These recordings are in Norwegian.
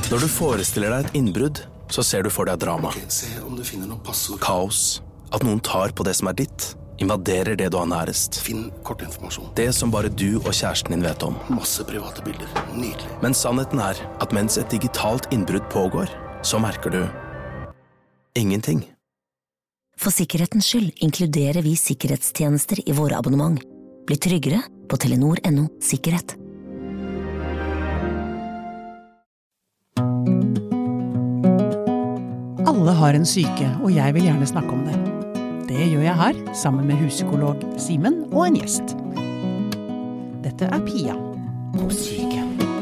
Når du forestiller deg et innbrudd, så ser du for deg drama. Se om du finner noe passord. Kaos. At noen tar på det som ditt. Invaderer det du har nærest. Finn kortinformasjon. Det som bare du og kjæresten din vet om. Masse private bilder. Nydelig. Men sannheten at mens et digitalt innbrudd pågår, så merker du ingenting. For sikkerhetens skyld inkluderer vi sikkerhetstjenester i våre abonnement. Bli tryggere på Telenor.no sikkerhet. Alle har en syke, og jeg vil gjerne snakke om det. Det gjør jeg her, sammen med huspsykolog Simen og en gjest. Dette Pia om syke.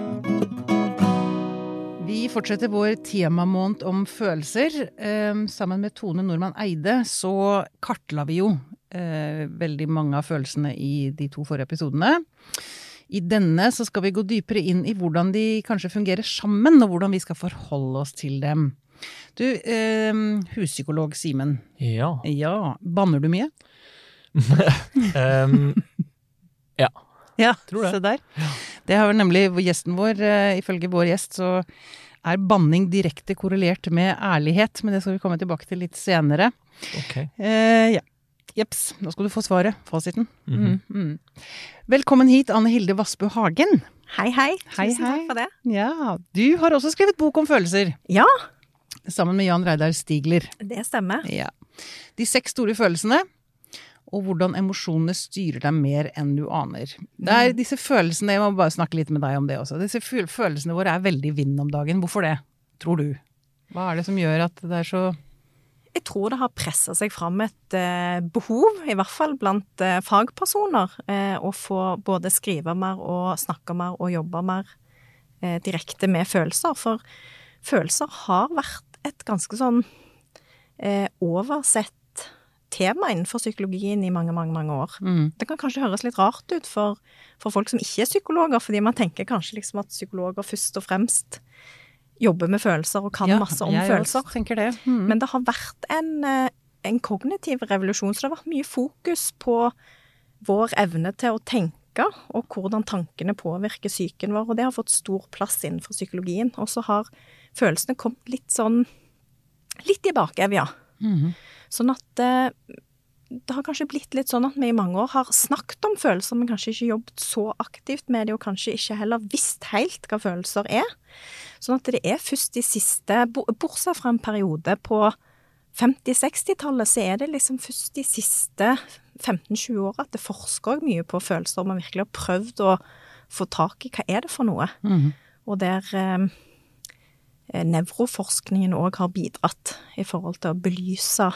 Vi fortsetter vår temamåned om følelser. Sammen med Tone Normann Eide så kartla vi jo veldig mange av følelsene i de 2 forrige episodene. I denne så skal vi gå dypere inn i hvordan de kanskje fungerer sammen, og hvordan vi skal forholde oss til dem. Du, huspsykolog Simen. Ja. Ja, banner du mye? Ja. Ja, tror det. Se der. Det har vel nemlig gjesten vår, ifølge vår gjest, så banning direkte korrelert med ærlighet, men det skal vi komme tilbake til litt senere. Ok. Ja. Jeps, nå skal du få svaret, fasiten. Velkommen hit, Anne Hilde Vassbø Hagen. Hei. Tusen takk for det. Ja, du har også skrevet bok om følelser. Ja. Sammen med Jan Reidar Stigler. Det stemmer. Ja. De 6 store følelsene, og hvordan emosjonene styrer deg mer enn du aner. Det disse følelsene, jeg må bare snakke litt med deg om det også. Disse følelsene våre veldig vind om dagen. Hvorfor det, tror du? Hva det som gjør at det så... Jeg tror det har presset seg fram et behov, i hvert fall blant fagpersoner, å få både skrive mer og snakke mer og jobbe mer direkte med følelser. For følelser har vært et ganske sånn oversett tema innenfor psykologien i mange år. Det kan kanskje høres litt rart ut for folk som ikke psykologer, fordi man tenker kanskje liksom at psykologer først og fremst jobber med følelser og kan masse om følelser. Tenker det. Men det har vært en kognitiv revolusjon, så det har vært mye fokus på vår evne til å tenke, og hvordan tankene påvirker psyken vår, og det har fått stor plass innenfor psykologien. Og så har følelsene kommet litt i bakevja. Sånn at det har kanskje blitt litt sånn at vi i mange år har snakket om følelser, men kanskje ikke jobbet så aktivt med det, og kanskje ikke heller visst helt hva følelser Sånn at det først de siste, bortsett fra en periode på 50-60-tallet, så det liksom først de siste 15-20 år at det forsker mye på følelser, og man virkelig har prøvd å få tak i hva det for noe. Og der nevroforskningen også har bidratt i forhold til å belyse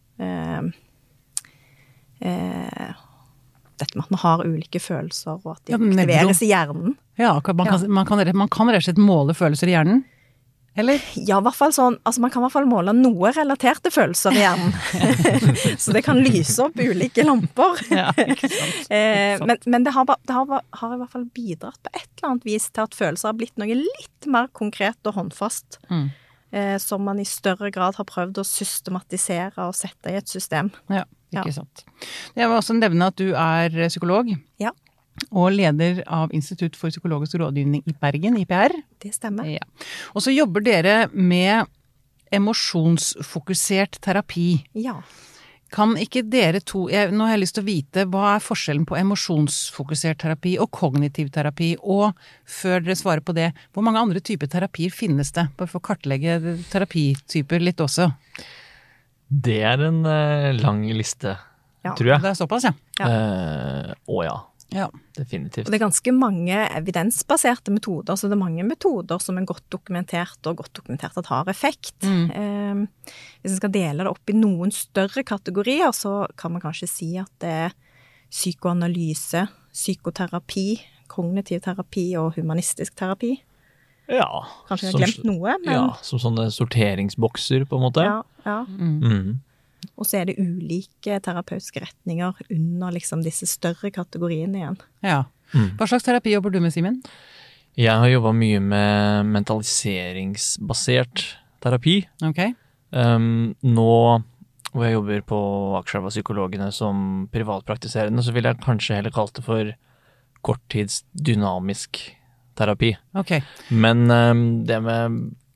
dette med at man har ulike følelser, og at de aktiveres i hjernen. Ja, man kan rett og slett måle følelser i hjernen, eller? Ja, i hvert fall sånn, altså man kan i hvert fall måle noe relaterte følelser i hjernen. Så det kan lyse opp ulike lamper. Ja, ikke sant. Men det har i hvert fall bidratt på et eller annet vis til at følelser har blitt noe litt mer konkret og håndfast. Som man i større grad har prøvd å systematisere og sette i et system. Ja, ikke sant. Jeg vil også nevne at du psykolog. Ja. Og leder av Institutt for psykologisk rådgivning i Bergen, IPR. Det stemmer. Ja. Og så jobber dere med emosjonsfokusert terapi. Ja. Kan ikke dere to, nå har jeg lyst til å vite, hva forskjellen på emosjonsfokusert terapi og kognitiv terapi? Og før dere svarer på det, hvor mange andre typer terapier finnes det? Bare for å kartlegge terapityper litt også. Det en lang liste, tror jeg. Det såpass, ja. Ja. Ja, definitivt. Og det ganske mange evidensbaserte metoder, så det mange metoder som godt dokumentert at har effekt. Hvis man skal dele det opp i noen større kategorier, så kan man kanskje si at det psykoanalyse, psykoterapi, kognitiv terapi og humanistisk terapi. Ja. Kanskje jeg har glemt noe, men... Ja, som sånne sorteringsbokser på en måte. Ja. Og så det ulike terapeutiske retninger under liksom disse større kategoriene igjen. Ja. Hva slags terapi jobber du med, Simen? Jeg har jobbet mye med mentaliseringsbasert terapi. Ok. Nå hvor jeg jobber på Akerselva Psykologene som privatpraktiserende, så vil jeg kanskje heller kalle det for korttidsdynamisk terapi. Ok. Men det med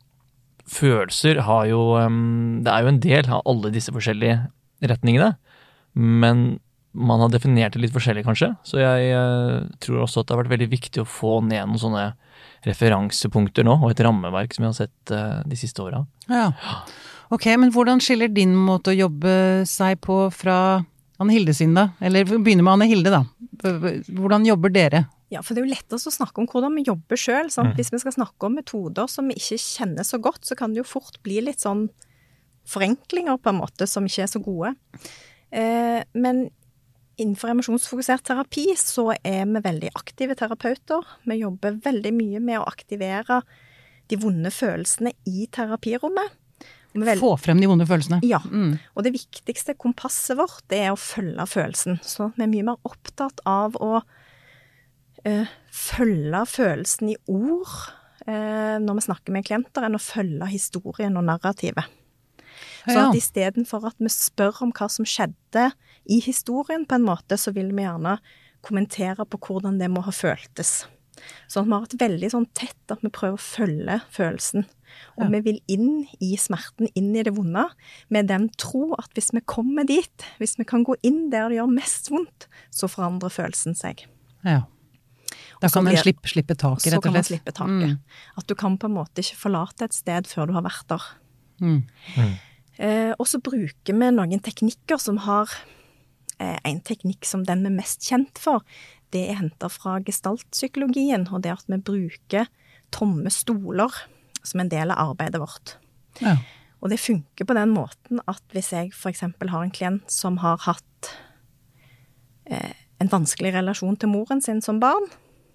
følelser har jo, det jo en del av alle disse forskjellige retningene, men man har definert det litt forskjellig kanskje, så jeg tror også at det har vært veldig viktig å få ned noen sånne referansepunkter nå, og et rammeverk som jeg har sett de siste årene. Ja. Ok, men hvordan skiller din måte å jobbe seg på fra Anne Hilde sin da? Eller begynner med Anne Hilde da. Hvordan jobber dere? Ja, for det jo lettest å snakke om hvordan vi jobber selv. Sant? Hvis vi skal snakke om metoder som vi ikke kjenner så godt, så kan det jo fort bli litt sånn forenklinger på en måte som ikke så gode. Men innenfor emosjonsfokusert terapi så vi veldig aktive terapeuter. Vi jobber veldig mye med å aktivere de vonde følelsene i terapirommet. Få frem de vonde følelsene. Ja, og det viktigste kompasset vårt å følge følelsen. Så vi mye mer opptatt av å følge følelsen i ord når vi snakker med klienter, enn å følge historien og narrativet. Så at i stedet for at vi spør om hva som skjedde i historien på en måte, så vil vi gjerne kommentere på hvordan det må ha føltes. Så vi har et veldig sånn tett at vi prøver å følge følelsen. Og vi vil inn i smerten, inn i det vonde, med den tro at hvis vi kommer dit, hvis vi kan gå inn der det gjør mest vondt, så forandrer følelsen seg. Ja. Da kan en slippe taket, rett og slett. Så kan man slippe taket. At du kan på en måte ikke forlate et sted før du har vært der. Og så bruker vi noen teknikker som har en teknikk som den vi mest kjent for. Det hentet fra gestaltpsykologien, og det at vi bruker tomme stoler som en del av arbeidet vårt. Ja. Og det funker på den måten at hvis jeg for eksempel har en klient som har hatt en vanskelig relasjon til moren sin som barn,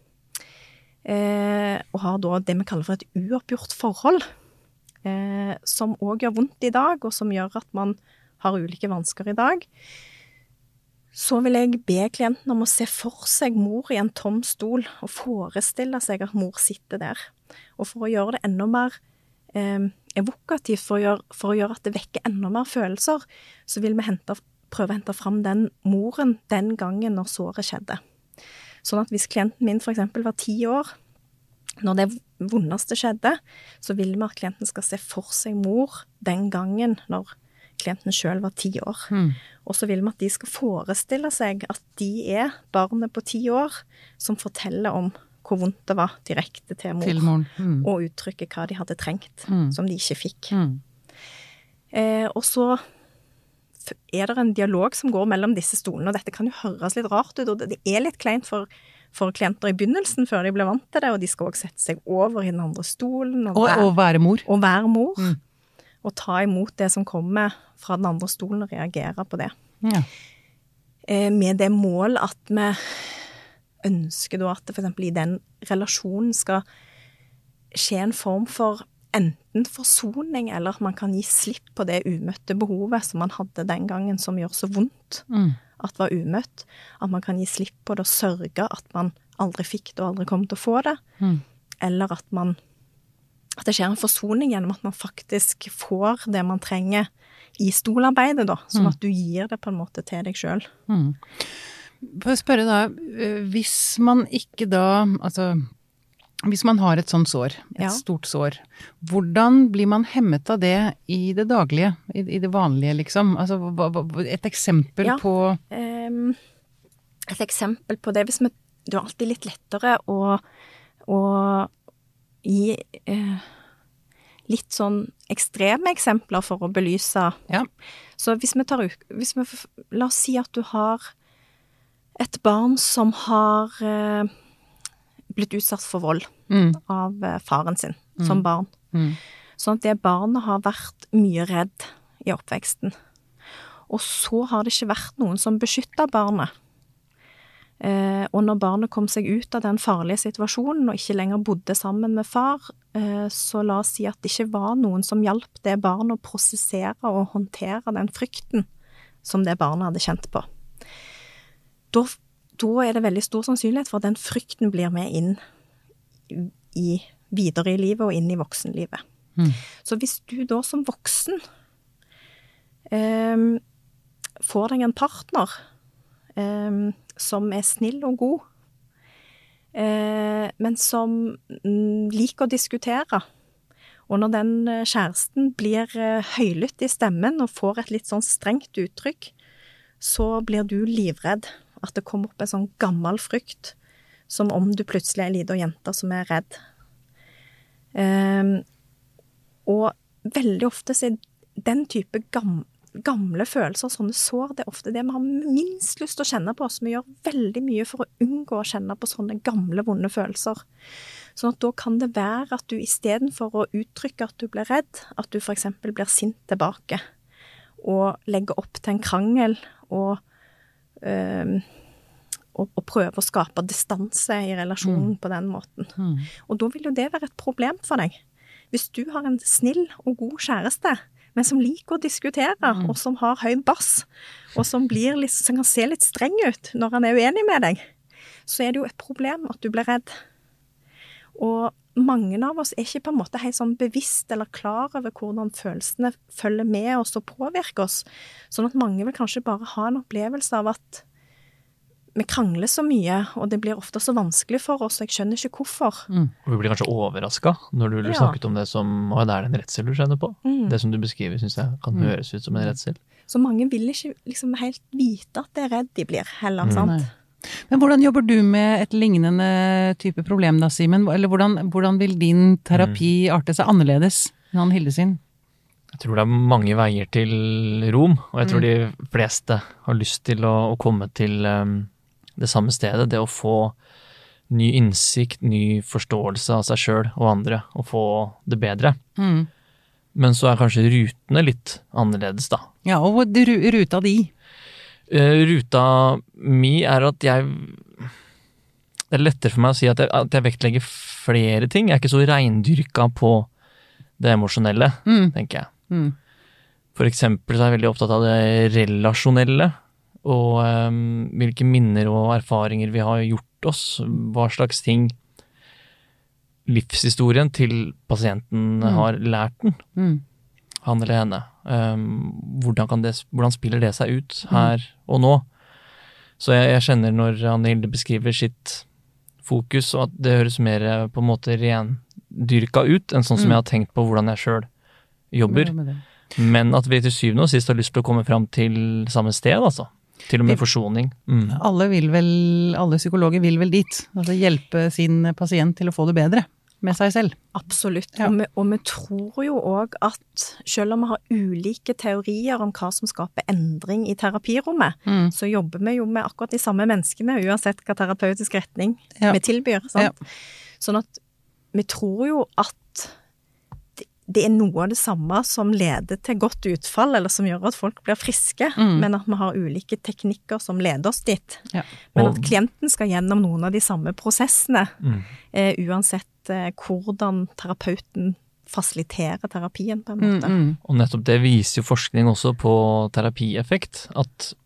og har da det vi kaller for et uoppgjort forhold, som også gjør vondt i dag, og som gjør at man har ulike vansker i dag, så vil jeg be klienten om å se for seg mor i en tom stol og forestille seg at mor sitter der. Og for å gjøre det enda mer evokativt, for å gjøre at det vekker enda mer følelser, så vil vi prøve å hente fram den moren den gangen når såret skjedde. Sånn at hvis klienten min for eksempel var 10 år, når det vondeste skjedde, så vil vi at klienten skal se for seg mor den gangen når klienten selv var 10 år. Og så vil vi at de skal forestille seg at de barnet på 10 år som forteller om hvor vondt det var direkte til mor, og uttrykke hva de hadde trengt, som de ikke fikk. Og så det en dialog som går mellom disse stolene, og dette kan jo høres litt rart ut, og det litt kleint for klienter i begynnelsen, før de ble vant til det, og de skal også sette seg over i den andre stolen. Og være mor. Og være mor. Og ta imot det som kommer fra den andre stolen og reagere på det. Ja. Med det mål at vi ønsker da at det for eksempel i den relasjonen skal skje en form for enten forsoning, eller at man kan gi slipp på det umøtte behovet som man hadde den gangen, som gjør så vondt at var umøtt. At man kan gi slipp på det og sørge at man aldri fikk det og aldri kom til å få det. Eller at det skjer en forsoning gjennom at man faktisk får det man trenger i stolarbeidet da, sånn at du gir det på en måte til deg selv. For å spørre da, hvis man ikke da, altså hvis man har et sånt sår, et stort sår, hvordan blir man hemmet av det i det daglige, i det vanlige liksom? Altså et eksempel på... Et eksempel på det, det alltid litt lettere å gi litt sånn ekstreme eksempler for å belyse. Ja. Så hvis vi la oss si at du har et barn som har blitt utsatt for vold av faren sin som barn. Sånn at det barnet har vært mye redd i oppveksten. Og så har det ikke vært noen som beskyttet barnet. Og når barnet kom seg ut av den farlige situasjonen og ikke lenger bodde sammen med far, så la oss si at det ikke var noen som hjalp det barnet å prosessere og håndtere den frykten som det barnet hadde kjent på. Da det veldig stor sannsynlighet for at den frykten blir med inn videre i livet og inn i voksenlivet. Så hvis du da som voksen får deg en partner som snill og god, men som liker å diskutere, Og når den kjæresten blir høylytt i stemmen og får et litt sånn strengt uttrykk, så blir du livredd at det kommer opp en sånn gammel frykt, som om du plutselig er en liten jente som er redd. Og veldig ofte så er den type gamle følelser, sånne sår, det er ofte det vi har minst lyst til å kjenne på, så vi gjør veldig mye for å unngå å kjenne på sånne gamle, vonde følelser. Sånn at da kan det være at du i stedet for å uttrykke at du blir redd, at du for eksempel blir sint tilbake, og legger opp til en krangel, og prøve å skape distanse i relasjonen på den måten. Og da vil jo det være et problem for deg. Hvis du har en snill og god kjæreste, men som liker å diskutere, og som har høy bass, og som kan se litt streng ut når han er uenig med deg, så er det jo et problem at du blir redd. Og mange av oss er ikke på en måte helt sånn bevisst eller klar over hvordan følelsene følger med oss og påvirker oss, sånn at mange vil kanskje bare ha en opplevelse av at vi krangler så mye, og det blir ofte så vanskelig for oss, og jeg skjønner ikke hvorfor. Og vi blir kanskje overrasket når du snakket om det som, det er en redsel du kjenner på. Det som du beskriver, synes jeg kan høres ut som en redsel. Så mange vil ikke liksom helt vite at det er redd de blir, heller, sant? Men hvordan jobber du med et lignende type problem da, Simen? Eller hvordan vil din terapi arte seg annerledes enn Hilde sin? Jeg tror det er mange veier til Rom, og jeg tror de fleste har lyst til å komme til det samme stedet, det å få ny innsikt, ny forståelse av seg selv og andre, og få det bedre. Men så er kanskje rutene litt annerledes da. Ja, og ruta di? Ruta mi er at det er lettere for meg å si at jeg vektlegger flere ting. Jeg er ikke så reindyrka på det emosjonelle, tenker jeg. For eksempel så er jeg veldig opptatt av det relasjonelle, og hvilke minner og erfaringer vi har gjort oss, hva slags ting livshistorien til pasienten har lært den, han eller henne. Hvordan spiller det seg ut her og nå? Så jeg kjenner når Anne Hilde beskriver sitt fokus, og at det høres mer på en måte rendyrka ut, enn sånn som jeg har tenkt på hvordan jeg selv jobber. Men at vi til syvende og sist har lyst til å komme fram til samme sted, altså. Til og med forsoning. Alle psykologer vil vel dit. Altså hjelpe sin pasient til å få det bedre med seg selv. Absolutt. Ja. Og vi tror jo også at selv om vi har ulike teorier om hva som skaper endring i terapirommet, så jobber vi jo med akkurat de samme menneskene, uansett hva terapeutisk retning vi tilbyr. Sant? Sånn at vi tror jo at det er noe av det samme som leder til godt utfall, eller som gjør at folk blir friske, men at vi har ulike teknikker som leder oss dit. Men at klienten skal gjennom noen av de samme prosessene, uansett hvordan terapeuten fasiliterer terapien på en måte. Og nettopp det viser jo forskning også på terapieffekt, at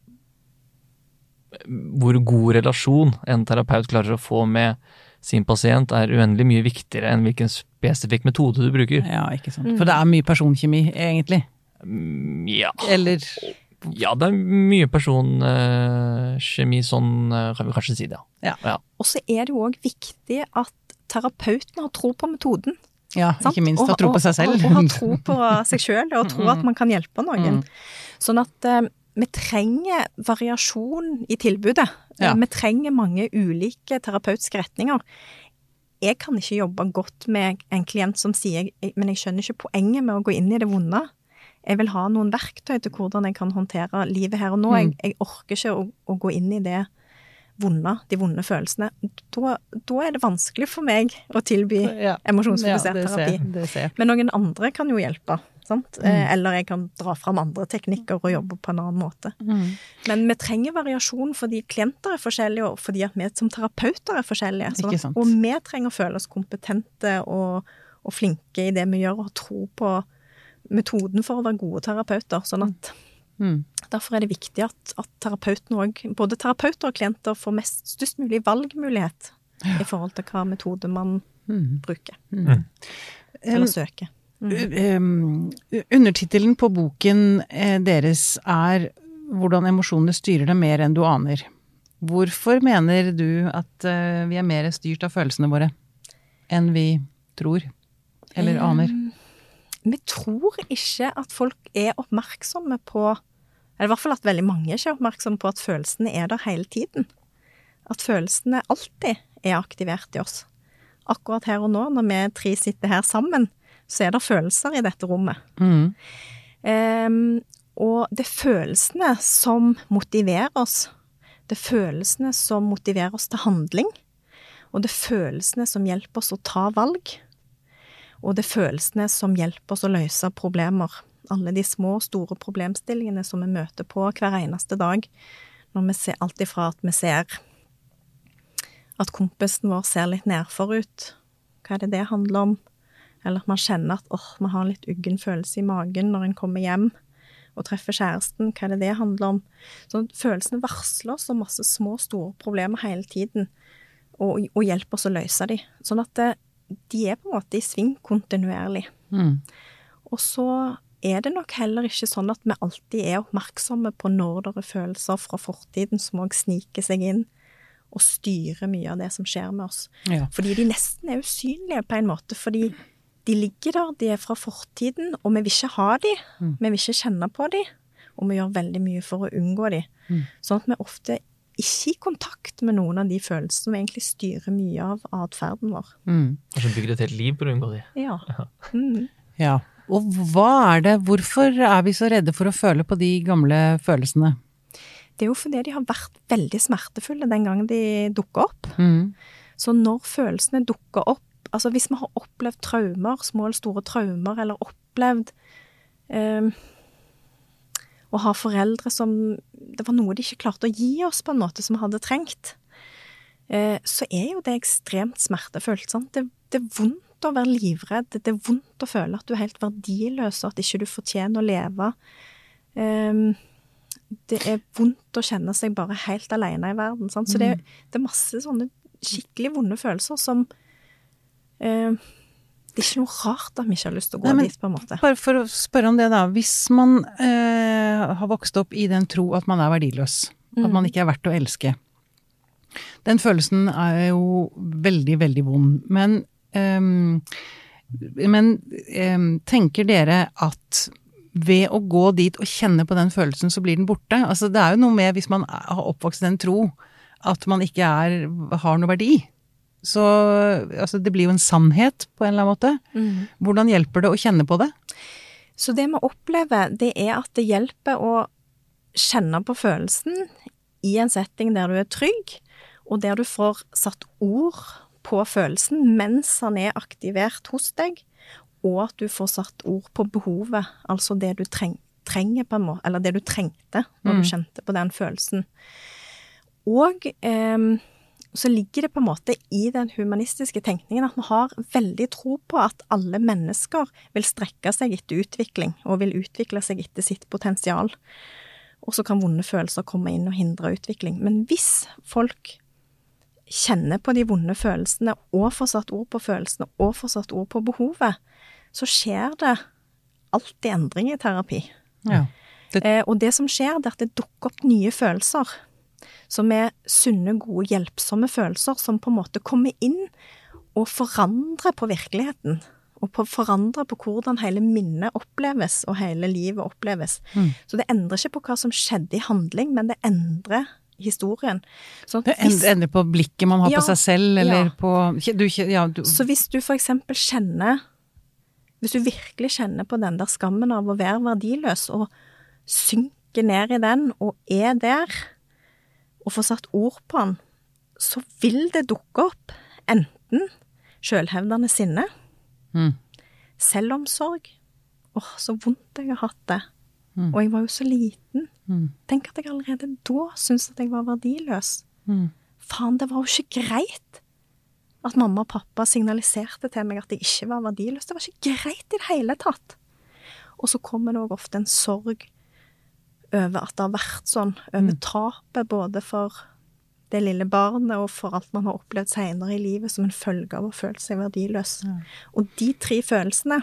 hvor god relasjon en terapeut klarer å få med sin pasient er uendelig mye viktigere enn hvilken spesifikk metode du bruker. Ja, ikke sant. For det er mye personkjemi, egentlig. Ja. Eller? Ja, det er mye personkjemi, sånn kan vi kanskje si det, ja. Og så er det jo også viktig at terapeuten har tro på metoden. Ja, ikke minst har tro på seg selv. Og har tro på seg selv, og tro at man kan hjelpe noen. Sånn at vi trenger variasjon i tilbudet. Vi trenger mange ulike terapeutiske retninger. Jeg kan ikke jobbe godt med en klient som sier, men jeg skjønner ikke poenget med å gå inn i det vonde. Jeg vil ha noen verktøy til hvordan jeg kan håndtere livet her og nå. Jeg orker ikke å gå inn i det vonde, de vonde følelsene. Da er det vanskelig for meg å tilby emosjonsfokusert terapi. Men noen andre kan jo hjelpe. Sant? Eller jeg kan dra fram andre teknikker og jobbe på en annen måte. Men vi trenger variasjon fordi klienter er forskjellige, og fordi at vi som terapeuter er forskjellige. Og vi trenger å føle oss kompetente og flinke i det vi gjør, og tro på metoden for å være gode terapeuter. Sånn at derfor er det viktig at terapeuten også, både terapeuter og klienter får størst mulig valgmulighet i forhold til hva metode man bruker. Eller søker. Undertitelen på boken deres er «Hvordan emosjonene styrer deg mer enn du aner». Hvorfor mener du at vi er mer styrt av følelsene våre enn vi tror eller aner? vi tror ikke at folk er oppmerksomme på, eller i hvert fall at veldig mange ikke er oppmerksomme på at følelsene er der hele tiden. At følelsene alltid er aktivert i oss. Akkurat her og nå, når vi 3 sitter her sammen, så er det følelser i dette rommet. Og det er følelsene som motiverer oss. Det er følelsene som motiverer oss til handling. Og det er følelsene som hjelper oss å ta valg. Og det er følelsene som hjelper oss å løse problemer. Alle de små og store problemstillingene som vi møter på hver eneste dag. Når vi ser alt ifra at vi ser at kompisen vår ser litt nærfor ut. Hva er det handler om? Eller at man kjenner at man har litt uggen følelse i magen når en kommer hjem og treffer kjæresten. Hva er det handler om? Så følelsene varsler oss om masse små og store problemer hele tiden. Og hjelper oss å løse de. Sånn at de er på en måte i sving kontinuerlig. Og så er det nok heller ikke sånn at vi alltid er oppmerksomme på når det er følelser fra fortiden som også sniker seg inn og styrer mye av det som skjer med oss. Ja. Fordi de nesten er usynlige på en måte, fordi de ligger der, de er fra fortiden, og vi vil ikke ha de, vi vil ikke kjenne på de, og vi gjør veldig mye for å unngå de. Sånn at vi ofte ikke i kontakt med noen av de følelsene som egentlig styrer mye av atferden vår. Kanskje bygger et helt liv på å unngå de. Ja. Ja. Og hva er det, hvorfor er vi så redde for å føle på de gamle følelsene? Det er jo fordi de har vært veldig smertefulle den gangen de dukker opp. Så når følelsene dukker opp, altså hvis vi har opplevd traumer, små eller store traumer, eller opplevd å ha foreldre som, det var noe de ikke klarte å gi oss på en måte som vi hadde trengt, så er jo det ekstremt smertefullt. Sant? Det er vondt å være livredd, det er vondt å føle at du er helt verdiløs, og at ikke du fortjener å leve. Det er vondt å kjenne seg bare helt alene i verden. Sant? Så det er masse sånne skikkelig vonde følelser som det er ikke noe rart at vi ikke har lyst til å gå dit på en måte. Bare for å spørre om det da, hvis man har vokst opp i den tro at man er verdiløs, at man ikke er verdt å elske, den følelsen er jo veldig, veldig vond. Men tenker dere at ved å gå dit og kjenne på den følelsen, så blir den borte? Altså, det er jo noe med, hvis man har oppvokst i den tro, at man ikke har noe verdi. Så altså, det blir jo en sannhet på en eller annen måte. Hvordan hjelper det å kjenne på det? Så det vi opplever, det er at det hjelper å kjenne på følelsen i en setting der du er trygg, og der du får satt ord på følelsen mens han er aktivert hos deg, og at du får satt ord på behovet, altså det du trenger på en måte, eller det du trengte når du kjente på den følelsen. Og så ligger det på en måte i den humanistiske tenkningen at vi har veldig tro på at alle mennesker vil strekke seg etter utvikling, og vil utvikle seg etter sitt potensial. Og så kan vonde følelser komme inn og hindre utvikling. Men hvis folk kjenner på de vonde følelsene, og får satt ord på følelsene, og får satt ord på behovet, så skjer det alltid endring i terapi. Ja. Og det som skjer, det er at det dukker opp nye følelser, som er sunne, gode, hjelpsomme følelser, som på en måte kommer inn og forandrer på virkeligheten, og forandrer på hvordan hele minnet oppleves, og hele livet oppleves. Så det endrer ikke på hva som skjedde i handling, men det endrer historien. Det endrer på blikket man har på seg selv, eller på... Så hvis du for eksempel hvis du virkelig kjenner på den der skammen av å være verdiløs, og synker ned i den, og er der, og får satt ord på den, så vil det dukke opp enten selvhevdende sinne, selvomsorg, så vondt jeg har hatt det, og jeg var jo så liten. Tenk at jeg allerede da syntes at jeg var verdiløs. Faen, det var jo ikke greit at mamma og pappa signaliserte til meg at jeg ikke var verdiløs. Det var ikke greit i det hele tatt. Og så kommer det også ofte en sorg over at det har vært sånn, over tapet både for det lille barnet og for alt man har opplevd senere i livet som en følge av å føle seg verdiløs. Og de 3 følelsene,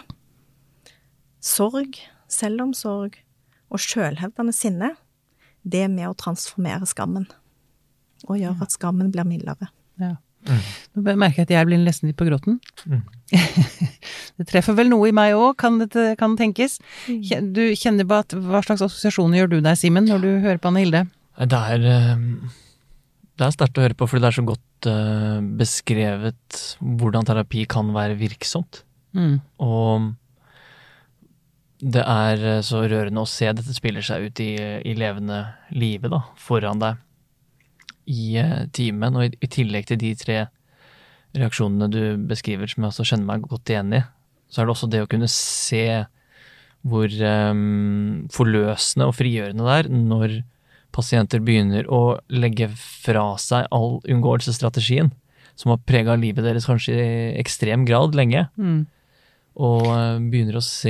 sorg, selvomsorg og selvhevdende sinne, det er med å transformere skammen og gjøre at skammen blir mildere. Ja. Nå merker jeg at jeg blir nesten litt på gråten. Det treffer vel noe i meg også, kan tenkes. Du kjenner på hva slags assosiasjoner gjør du deg, Simen, når du hører på Anne Hilde? Det er sterkt å høre på, fordi det er så godt beskrevet hvordan terapi kan være virksomt. Og det er så rørende å se dette spiller seg ut i levende livet da, foran deg i timen, og i tillegg til de 3 reaksjonene du beskriver, som jeg også kjenner meg godt igjen i, så er det også det å kunne se hvor forløsende og frigjørende det er når pasienter begynner å legge fra seg all unngåelsesstrategien, som har preget livet deres kanskje i ekstrem grad lenge, og begynner å se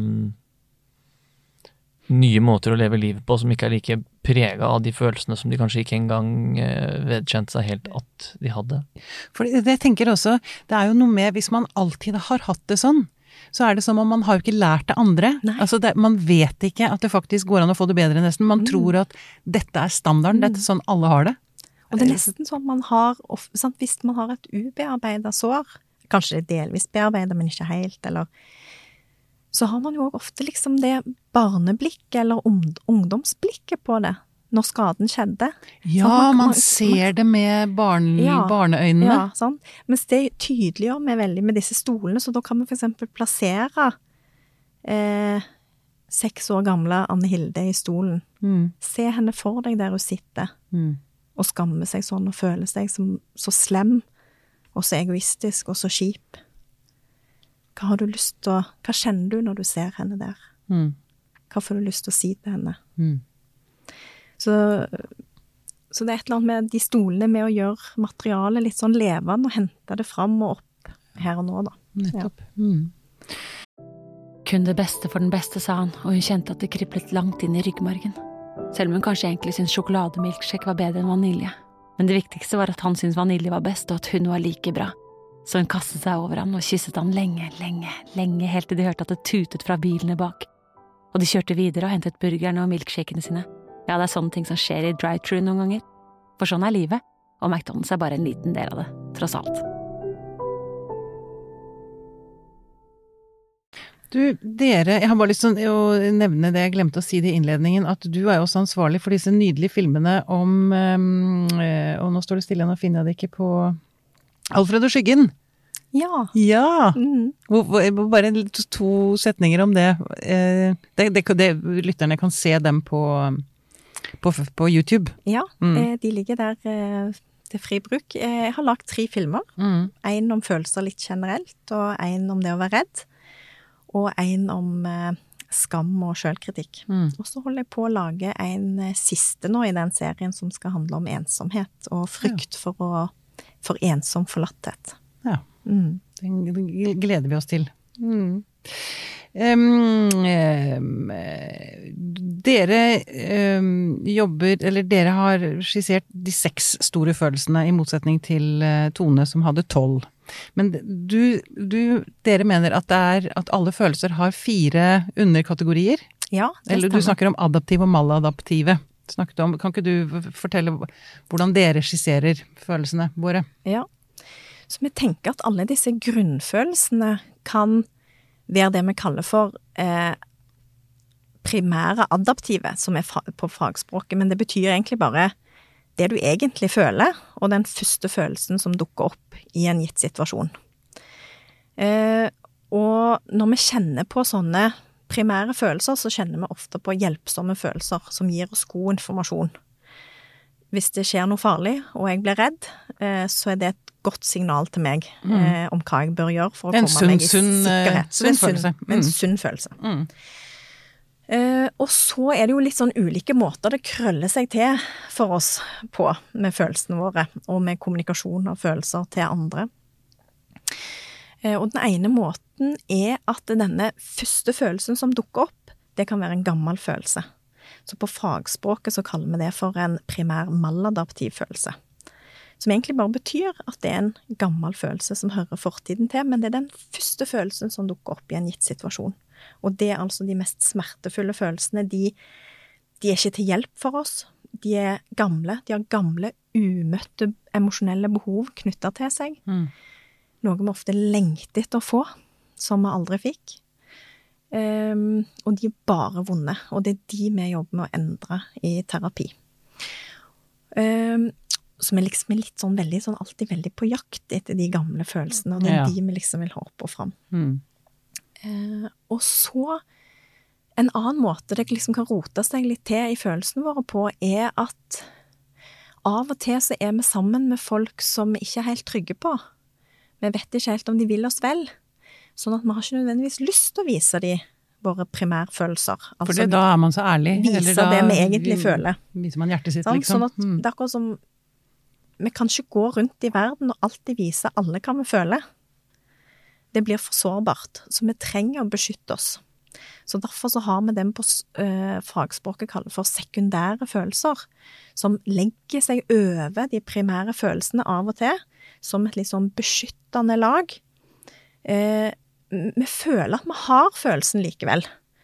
nye måter å leve livet på som ikke er like preget av de følelsene som de kanskje ikke engang vedkjente seg helt at de hadde. For det jeg tenker også, det er jo noe med, hvis man alltid har hatt det sånn, så er det som om man har jo ikke lært det andre. Altså man vet ikke at det faktisk går an å få det bedre nesten. Man tror at dette er standarden, dette er sånn alle har det. Og det er nesten sånn man har, hvis man har et ubearbeidet sår, kanskje det er delvis bearbeidet, men ikke helt, eller så har man jo ofte liksom det barneblikket eller ungdomsblikket på det, når skaden skjedde. Ja, man ser det med barneøynene. Ja, sånn. Mens det tydeliggjør meg veldig med disse stolene, så da kan man for eksempel plassere 6 år gamle Anne Hilde i stolen. Se henne for deg der hun sitter, og skamme seg sånn, og føle seg som så slem, og så egoistisk, og så kjip. Hva har du lyst til hva kjenner du når du ser henne der? Hva får du lyst til å si til henne? Så det er et eller annet med de stolene med å gjøre materialet litt sånn levende, og hente det fram og opp her og nå da. Nettopp. Kun det beste for den beste, sa han, og hun kjente at det kriblet langt inn i ryggmargen. Selv om hun kanskje egentlig syntes sjokolademilkshake var bedre enn vanilje. Men det viktigste var at han syntes vanilje var best, og at hun var like bra. Så hun kastet seg over han og kysset han lenge, helt til de hørte at det tutet fra bilene bak. Og de kjørte videre og hentet burgerne og milkshakene sine. Ja, det er sånne ting som skjer i drive-thru noen ganger. For sånn er livet, og McDonald's er bare en liten del av det, tross alt. Dere, jeg har bare lyst til å nevne det, jeg glemte å si det i innledningen, at du er jo også ansvarlig for disse nydelige filmene om, og nå står det stille, nå finner jeg det ikke på Alfred og Skyggen. Ja. Bare 2 setninger om det. Lytterne kan se dem på YouTube. Ja, de ligger der til fri bruk. Jeg har lagt 3 filmer. En om følelser litt generelt, og en om det å være redd, og en om skam og selvkritikk. Og så holder jeg på å lage en siste nå i den serien som skal handle om ensomhet og frykt for ensom forlatthet. Ja, den gleder vi oss til. Dere jobber, eller dere har skissert de 6 store følelsene i motsetning til Tone som hadde 12. Men dere mener at at alle følelser har 4 underkategorier? Ja, det eller du snakker om adaptive og maladaptive. Kan ikke du fortelle hvordan dere skisserer følelsene våre? Ja, så vi tenker at alle disse grunnfølelsene kan være det vi kaller for primære adaptive, som på fagspråket, men det betyr egentlig bare det du egentlig føler, og den første følelsen som dukker opp i en gitt situasjon. Og når vi kjenner på sånne primære følelser, så kjenner vi ofte på hjelpsomme følelser som gir oss god informasjon. Hvis det skjer noe farlig, og jeg blir redd, så er det et godt signal til meg om hva jeg bør gjøre for å komme meg i sikkerhet. Sunn følelse. En sunn følelse. Og så er det jo litt sånn ulike måter det krøller seg til for oss på med følelsene våre, og med kommunikasjon av følelser til andre. Og den ene måten er at denne første følelsen som dukker opp, det kan være en gammel følelse. Så på fagspråket så kaller vi det for en primær maladaptiv følelse. Som egentlig bare betyr at det er en gammel følelse som hører fortiden til, men det er den første følelsen som dukker opp i en gitt situasjon. Og det er altså de mest smertefulle følelsene, de er ikke til hjelp for oss. De er gamle, de har gamle umøtte emosjonelle behov knyttet til seg. Noe vi ofte lengter etter å få, som vi aldri fikk. Og de bare vonde, og det de vi jobber med å endre i terapi. Så vi liksom litt sånn veldig, sånn alltid veldig på jakt etter de gamle følelsene, og det de vi liksom vil ha opp og fram. Og så en annen måte det liksom kan rote seg litt til i følelsene våre på, at av og til så vi sammen med folk som vi ikke helt trygge på. Vi vet ikke helt om de vil oss vel, sånn at vi har ikke nødvendigvis lyst til å vise de våre primærfølelser. Altså, for da man så ærlig. Vise da, det vi egentlig føler. Viser man hjertet sitt, sånn, liksom. Sånn at det akkurat som vi kan ikke gå rundt i verden og alltid vise alle hva vi føler. Det blir for sårbart, så vi trenger å beskytte oss. Så derfor så har vi den på fagspråket kallet for sekundære følelser, som legger seg over de primære følelsene av og til, som et litt sånn beskyttende lag. Vi føler at vi har følelsen likevel.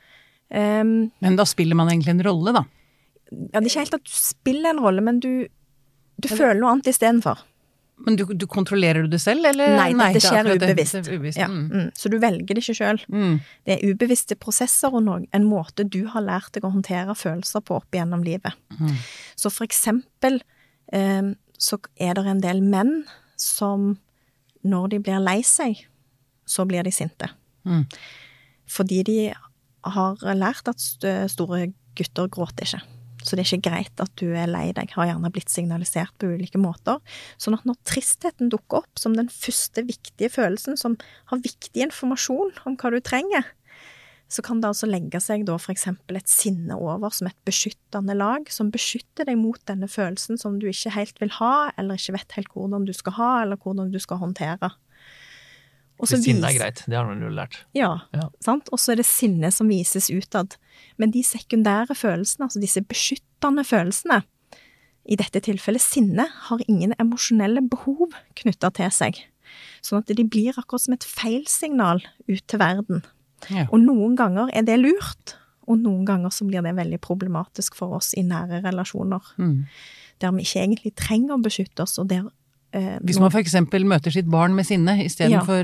Men da spiller man egentlig en rolle, da? Ja, det er ikke helt at du spiller en rolle, men du føler noe annet i stedet for. Men du kontrollerer du det selv, eller? Nei, det skjer ubevisst. Det ubevisst. Ja, så du velger det ikke selv. Det er ubevisste prosesser og en måte du har lært deg å håndtere følelser på opp gjennom livet. Så for eksempel så det en del menn som når de blir lei seg, så blir de sinte. Fordi de har lært at store gutter gråter ikke. Så det er ikke greit at du lei deg, har gjerne blitt signalisert på ulike måter. Sånn at når tristheten dukker opp som den første viktige følelsen, som har viktig informasjon om hva du trenger, så kan det altså legge seg da for eksempel et sinne over som et beskyttende lag, som beskytter deg mot denne følelsen som du ikke helt vil ha, eller ikke vet helt hvordan du skal ha, eller hvordan du skal håndtere. Sinne greit, det har man jo lært. Ja. Sant? Og så det sinne som vises utad. Men de sekundære følelsene, altså disse beskyttende følelsene, i dette tilfellet sinne, har ingen emosjonelle behov knyttet til seg. Sånn at de blir akkurat som et feilsignal ut til verden. Ja. Og noen ganger det lurt, og noen ganger så blir det veldig problematisk for oss i nære relasjoner. Der vi ikke egentlig trenger å beskytte oss, og der hvis man for eksempel møter sitt barn med sinne i stedet for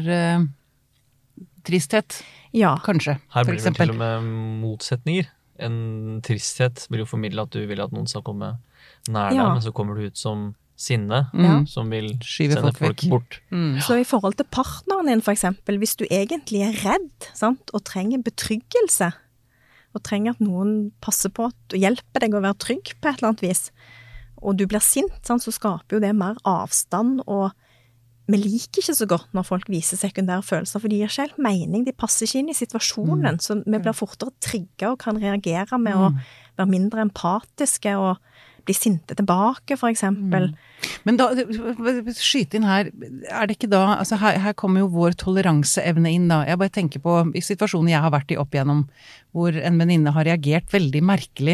tristhet, kanskje. Her blir det til og med motsetninger. En tristhet vil jo formidle at du vil at noen skal komme nær deg, men så kommer du ut som sinne, som vil sende folk bort. Så i forhold til partneren din for eksempel, hvis du egentlig redd, sant, og trenger betryggelse, og trenger at noen passer på at du hjelper deg å være trygg på et eller annet vis, og du blir sint, sant, så skaper jo det mer avstand, og vi liker ikke så godt når folk viser sekundære følelser, for de gir ikke helt mening, de passer ikke inn i situasjonen, så vi blir fortere trigget og kan reagere med å være mindre empatiske og bli sinte tilbake, for eksempel. Men da, skyt inn her, det ikke da, altså her kommer jo vår toleranseevne inn da, jeg bare tenker på i situasjoner jeg har vært i opp igjennom, hvor en venninne har reagert veldig merkelig,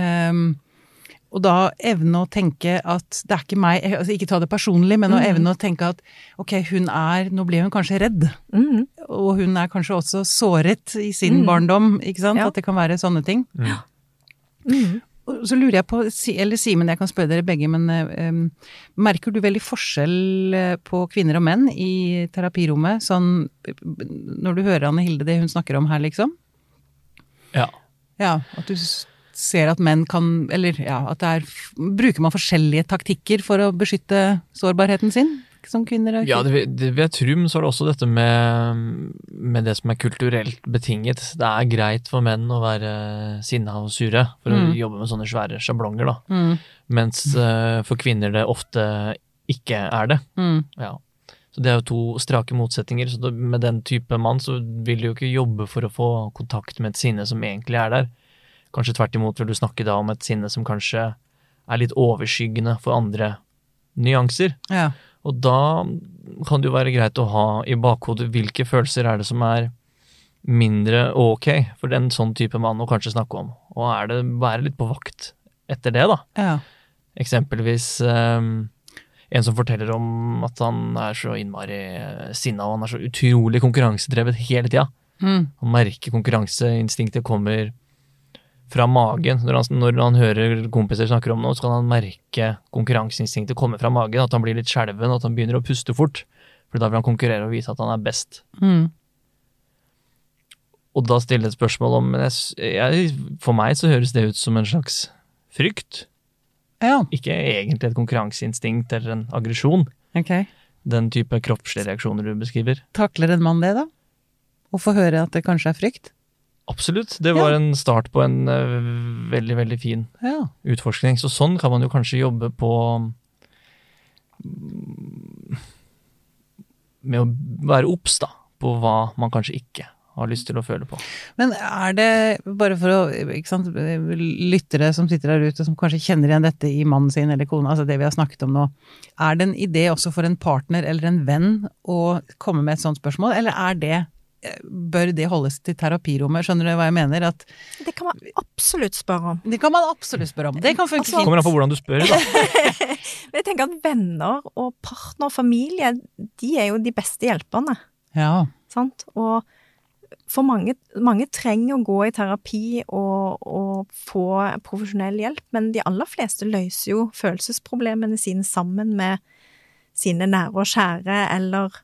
og da evne å tenke at det ikke meg, altså ikke ta det personlig, men å evne å tenke at ok, nå ble hun kanskje redd, og hun kanskje også såret i sin barndom, ikke sant? At det kan være sånne ting. Så lurer jeg på, eller Simen, jeg kan spørre dere begge, men merker du veldig forskjell på kvinner og menn i terapirommet, sånn når du hører Anne Hilde det hun snakker om her, liksom? Ja, at du ser at menn kan, eller at bruker man forskjellige taktikker for å beskytte sårbarheten sin, som kvinner? Ja, det ved Trum så det også dette med det som kulturelt betinget. Det greit for menn å være sinna og sure, for å jobbe med sånne svære sjablonger da. Mens for kvinner det ofte ikke det. Så det jo to strake motsetninger, så med den type mann så vil du jo ikke jobbe for å få kontakt med et sinne som egentlig der. Kanskje tvert imot vil du snakke da om et sinne som kanskje litt overskyggende for andre nyanser. Og da kan det jo være greit å ha i bakhodet hvilke følelser det som mindre ok for den sånn type mann å kanskje snakke om. Og det være litt på vakt etter det da. Eksempelvis en som forteller om at han så innmari sinna, og han så utrolig konkurransedrevet hele tida. Han merker konkurranseinstinktet kommer fra magen. Når han hører kompiser snakker om noe, så kan han merke konkurranseinstinktet komme fra magen, at han blir litt skjelven, at han begynner å puste fort, for da vil han konkurrere og vise at han best. Og da stiller et spørsmål om, for meg så høres det ut som en slags frykt. Ja. Ikke egentlig et konkurranseinstinkt eller en aggresjon. Ok. Den type kroppslige reaksjoner du beskriver. Takler en mann det da? Å få høre at det kanskje frykt? Absolutt. Det var en start på en veldig, veldig fin utforskning. Så sånn kan man jo kanskje jobbe på med å være obs da, på hva man kanskje ikke har lyst til å føle på. Men det, bare for å, ikke sant, lyttere som sitter der ute, som kanskje kjenner igjen dette i mannen sin eller kona, altså det vi har snakket om nå, det en idé også for en partner eller en venn å komme med et sånt spørsmål, eller bør det holdes til terapirommet? Skjønner du hva jeg mener? At det kan man absolutt spørre om. Det kan man absolutt spørre om. Det kan funke fint. Kommer an på hvordan du spør, da. Jeg tenker at venner og partner og familie, de jo de beste hjelperne. Ja. Sant? Og for mange trenger å gå i terapi og få profesjonell hjelp, men de aller fleste løser jo følelsesproblemene sine sammen med sine nære og kjære, eller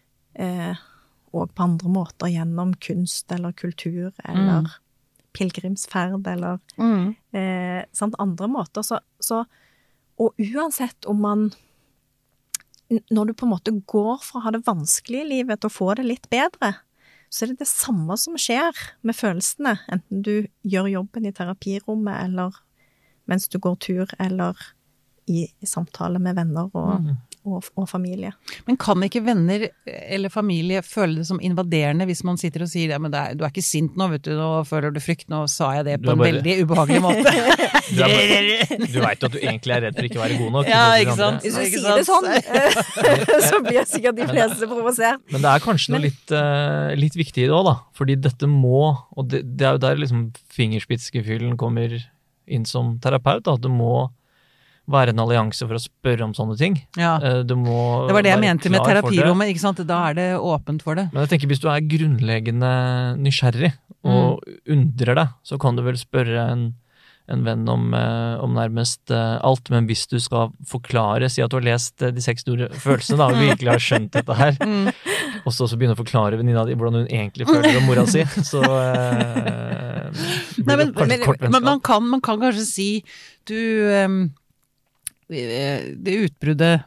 og på andre måter gjennom kunst eller kultur eller pilgrimsferd eller sant, andre måter. Og uansett om man, når du på en måte går fra å ha det vanskelig i livet til å få det litt bedre, så det samme som skjer med følelsene, enten du gjør jobben i terapirommet eller mens du går tur eller i samtale med venner og familie. Men kan ikke venner eller familie føle det som invaderende hvis man sitter og sier, ja, men du ikke sint nå, vet du, nå føler du frykt, nå sa jeg det på en veldig ubehagelig måte. Du vet jo at du egentlig redd for ikke å være god nok. Ja, ikke sant? Hvis du sier det sånn, så blir sikkert de fleste provosert. Men det kanskje noe litt viktig i det også, da. Fordi dette må, og det jo der liksom fingerspitzgefühlen kommer inn som terapeut, da. Det må være en allianse for å spørre om sånne ting. Ja. Det var det jeg mente med terapirommet, ikke sant? Da det åpent for det. Men jeg tenker, hvis du grunnleggende nysgjerrig og undrer deg, så kan du vel spørre en venn om nærmest alt, men hvis du skal forklare, si at du har lest de 6 store følelsene, da, og virkelig har skjønt dette her, og så begynne å forklare venninna di hvordan hun egentlig føler om mora si, så blir det kanskje kort vennskap. Man kan kanskje si, det utbruddet,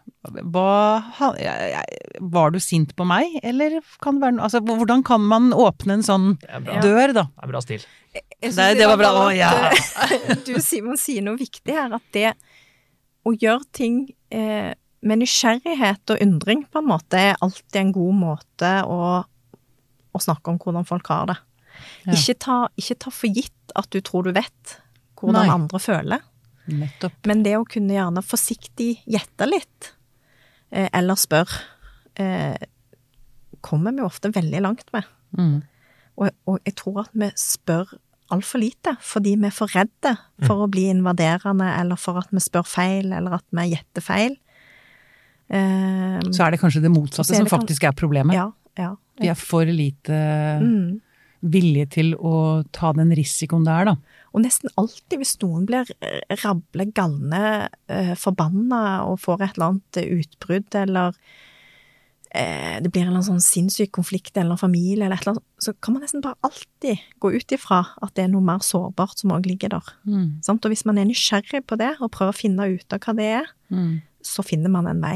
var du sint på meg, eller kan det være noe, altså hvordan kan man åpne en sånn dør da? Det bra stil. Det var bra, Du Simon sier noe viktig her, at det å gjøre ting med nysgjerrighet og undring på en måte alltid en god måte å snakke om hvordan folk har det. Ja. Ikke ta for gitt at du tror du vet hvordan andre føler. Nettopp. Men det å kunne gjerne forsiktig gjette litt, eller spørre, kommer vi ofte veldig langt med. Og jeg tror at vi spør alt for lite, fordi vi for redde for å bli invaderende, eller for at vi spør feil, eller at vi gjetter feil. Så det kanskje det motsatte som faktisk problemet. Ja. Vi for lite vilje til å ta den risikoen der da. Og nesten alltid hvis noen blir rable, galne, forbannet og får et eller annet utbrudd, eller det blir en sånn sinnssyk konflikt eller familie eller et eller annet, så kan man nesten bare alltid gå ut ifra at det noe mer sårbart som også ligger der. Sant? Og hvis man nysgjerrig på det og prøver å finne ut av hva det så finner man en vei.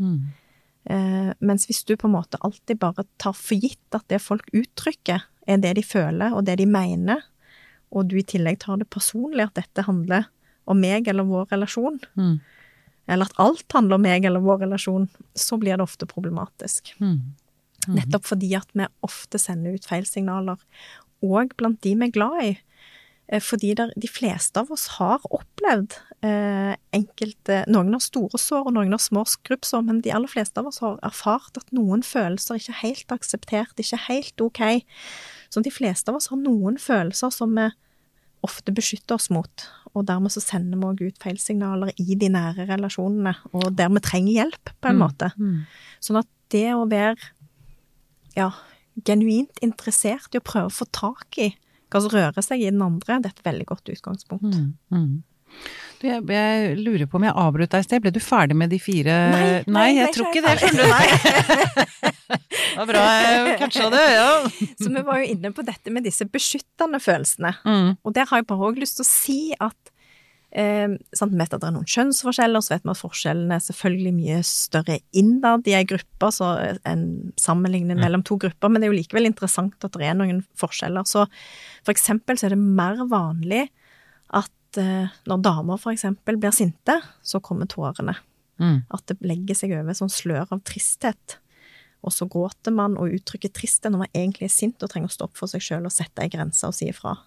Mens hvis du på en måte alltid bare tar for gitt at det folk uttrykker det de føler og det de mener, og du i tillegg tar det personlig at dette handler om meg eller vår relasjon, eller at alt handler om meg eller vår relasjon, så blir det ofte problematisk. Nettopp fordi at vi ofte sender ut feilsignaler, og blant de vi glad i, fordi de fleste av oss har opplevd noen har store sår og noen har små skrubbsår, men de aller fleste av oss har erfart at noen følelser ikke er helt akseptert, ikke helt ok. Så de fleste av oss har noen følelser som vi ofte beskytter oss mot, og dermed så sender vi også ut feilsignaler i de nære relasjonene, og der vi trenger hjelp på en måte. Sånn at det å være genuint interessert i å prøve å få tak i hva som rører seg i den andre, det er et veldig godt utgangspunkt. Du, jeg lurer på om jeg avbrøt deg i sted. Ble du ferdig med de 4? Nei, jeg tror ikke det, skjønner du. Nei. Det var bra jeg catcha det, ja. Så vi var jo inne på dette med disse beskyttende følelsene. Og der har jeg bare også lyst til å si at sant, vi vet at det er noen kjønnsforskjeller, så vet vi at forskjellene er selvfølgelig mye større innad i en gruppe, så en sammenligning mellom 2 grupper, men det er jo likevel interessant at det er noen forskjeller. Så for eksempel så er det mer vanlig at når damer for eksempel blir sinte, så kommer tårene. At det legger seg over sånn slør av tristhet. Og så gråter man og uttrykker tristhet når man egentlig er sint og trenger å stoppe for seg selv og sette en grense og si ifra.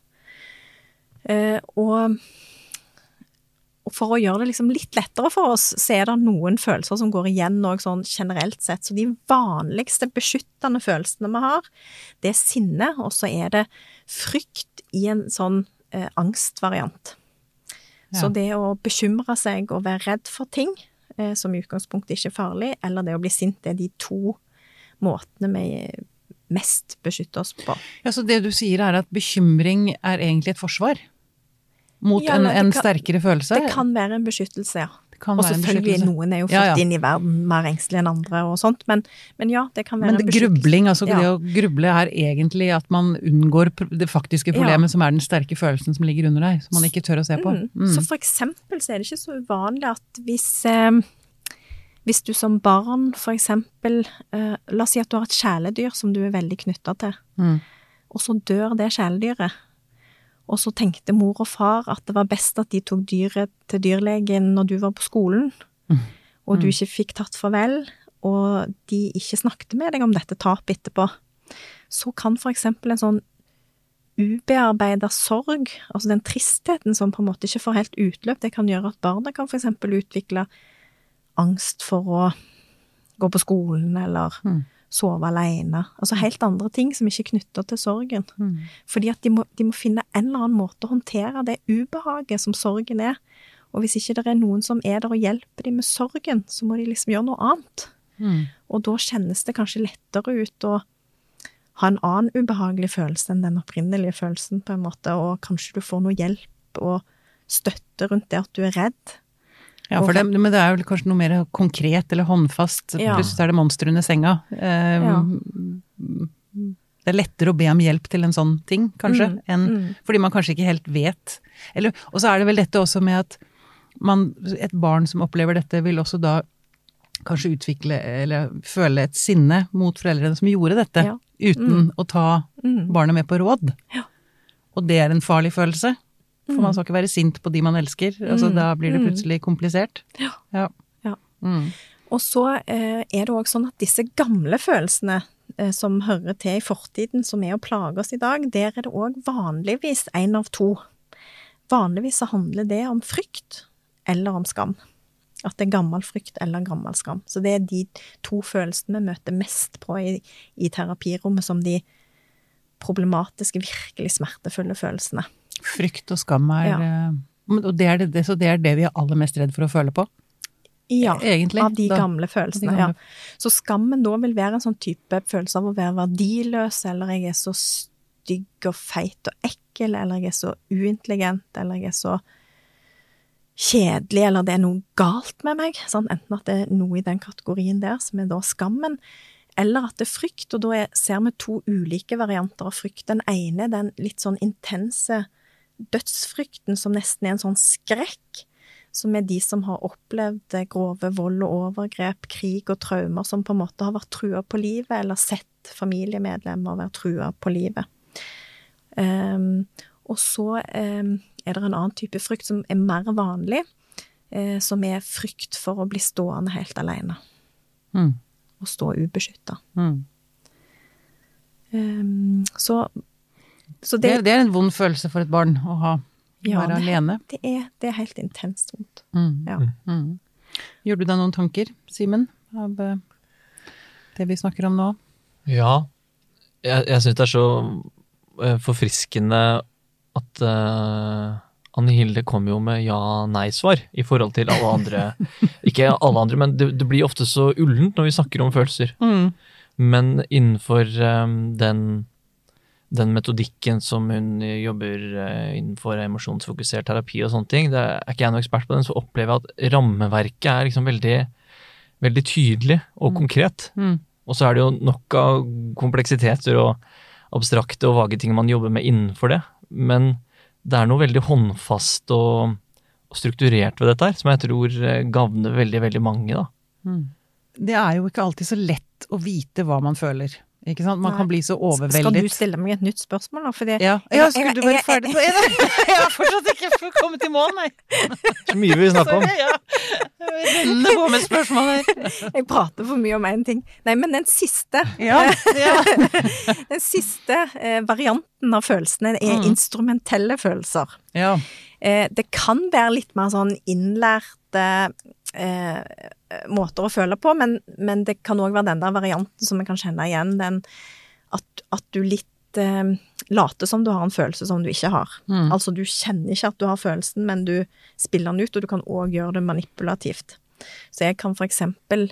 Og for å gjøre det liksom litt lettere for oss, så er det noen følelser som går igjen også sånn generelt sett. Så de vanligste beskyttende følelsene vi har, det er sinne, og så er det frykt i en sånn angstvariant. Ja. Så det å bekymre seg og være redd for ting, som i utgangspunktet ikke er farlig, eller det å bli sint, det er de 2 måtene vi mest beskytter oss på. Ja, så det du sier er at bekymring er egentlig et forsvar? Mot en sterkere følelse? Det kan være en beskyttelse, ja. Og selvfølgelig, noen er jo født inn i verden mer engstelig enn andre og sånt, men ja, det kan være en beskyttelse. Men grubling, altså det å gruble er egentlig at man unngår det faktiske problemet som er den sterke følelsen som ligger under deg, som man ikke tør å se på. Så for eksempel så er det ikke så uvanlig at hvis du som barn for eksempel, la oss si at du har et kjæledyr som du er veldig knyttet til, og så dør det kjæledyret, og så tenkte mor og far at det var best at de tok dyret til dyrlegen når du var på skolen, og du ikke fikk tatt farvel, og de ikke snakket med deg om dette tapet etterpå. Så kan for eksempel en sånn ubearbeidet sorg, altså den tristheten som på en måte ikke får helt utløp, det kan gjøre at barnet kan for eksempel utvikle angst for å gå på skolen, eller sove alene. Altså helt andre ting som ikke er knyttet til sorgen. Fordi at de må finne en eller annen måte å håndtere det ubehaget som sorgen er. Og hvis ikke det er noen som er der og hjelper dem med sorgen, så må de liksom gjøre noe annet. Og da kjennes det kanskje lettere ut å ha en annen ubehagelig følelse enn den opprinnelige følelsen på en måte, og kanskje du får noe hjelp og støtte rundt det at du er redd. Ja, men det er jo kanskje noe mer konkret eller håndfast, plutselig er det monster under senga. Det er lettere å be om hjelp til en sånn ting, kanskje, fordi man kanskje ikke helt vet. Og så er det vel dette også med at et barn som opplever dette vil også da kanskje utvikle eller føle et sinne mot foreldrene som gjorde dette, uten å ta barnet med på råd. Og det er en farlig følelse. For man skal ikke være sint på de man elsker, altså da blir det plutselig komplisert. Ja. Og så er det også sånn at disse gamle følelsene som hører til i fortiden, som er å plage oss i dag, der er det også vanligvis en av 2. Vanligvis så handler det om frykt eller om skam. At det er gammel frykt eller gammel skam. Så det er de 2 følelsene vi møter mest på i terapirommet som de problematiske, virkelig smertefulle følelsene. Frykt og skam og det er det vi er aller mest redd for å føle på? Ja, egentlig, av de gamle følelsene, ja. Så skammen da vil være en sånn type følelse av å være verdiløs, eller jeg er så stygg og feit og ekkel, eller jeg er så uintelligent, eller jeg er så kjedelig, eller det er noe galt med meg, sånn, enten at det er noe i den kategorien der, som er da skammen, eller at det er frykt, og da ser vi 2 ulike varianter av frykt. Den ene er den litt sånn intense dødsfrykten, som nesten er en sånn skrekk, som er de som har opplevd grove vold og overgrep, krig og traumer, som på en måte har vært truet på livet, eller sett familiemedlemmer være truet på livet. Og så er det en annen type frykt som er mer vanlig, som er frykt for å bli stående helt alene. Og stå ubeskyttet. Så det er en vond følelse for et barn å være alene. Det er helt intenst vondt. Gjør du deg noen tanker, Simen, av det vi snakker om nå? Ja, jeg synes det er så forfriskende at Anne Hilde kom jo med ja-nei-svar i forhold til alle andre. Ikke alle andre, men det blir ofte så ullent når vi snakker om følelser. Men innenfor den den metodikken som hun jobber innenfor emosjonsfokusert terapi og sånne ting, det ikke jeg noe ekspert på den, så opplever jeg at rammeverket liksom veldig, veldig tydelig og konkret. Og så det jo nok av kompleksiteter og abstrakte og vage ting man jobber med innenfor det, men det noe veldig håndfast og strukturert ved dette her, som jeg tror gagner veldig, veldig mange da. Det jo ikke alltid så lett å vite hva man føler. Ikke sant? Man kan bli så overveldet. Skal du stille meg et nytt spørsmål nå? Fordi skulle du være ferdig på en? Jeg har fortsatt ikke kommet til mål, nei. Så mye vi snakker om. Rennende på med spørsmål her. Jeg prater for mye om en ting. Nei, men den siste den siste varianten av følelsene instrumentelle følelser. Ja. Det kan være litt mer sånn innlærte måter å føle på, men det kan også være den der varianten som jeg kan kjenne igjen, den at du litt later som du har en følelse som du ikke har. Altså du kjenner ikke at du har følelsen, men du spiller den ut, og du kan også gjøre det manipulativt. Så jeg kan for eksempel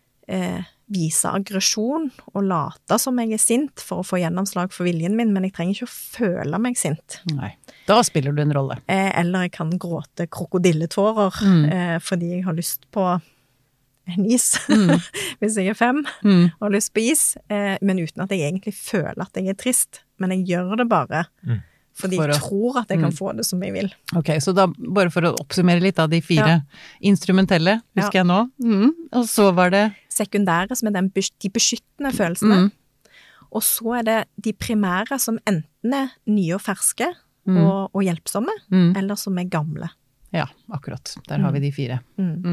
vise aggresjon og late som jeg sint for å få gjennomslag for viljen min, men jeg trenger ikke å føle meg sint. Nei, da spiller du en rolle. Eller jeg kan gråte krokodilletårer fordi jeg har lyst på en is, hvis jeg 5 og har lyst på is, men uten at jeg egentlig føler at jeg trist. Men jeg gjør det bare fordi jeg tror at jeg kan få det som jeg vil. Ok, så da, bare for å oppsummere litt av de 4 instrumentelle, husker jeg nå. Og så var det sekundære, som de beskyttende følelsene. Og så det de primære, som enten nye og ferske og hjelpsomme, eller som gamle. Ja, akkurat. Der har vi de 4.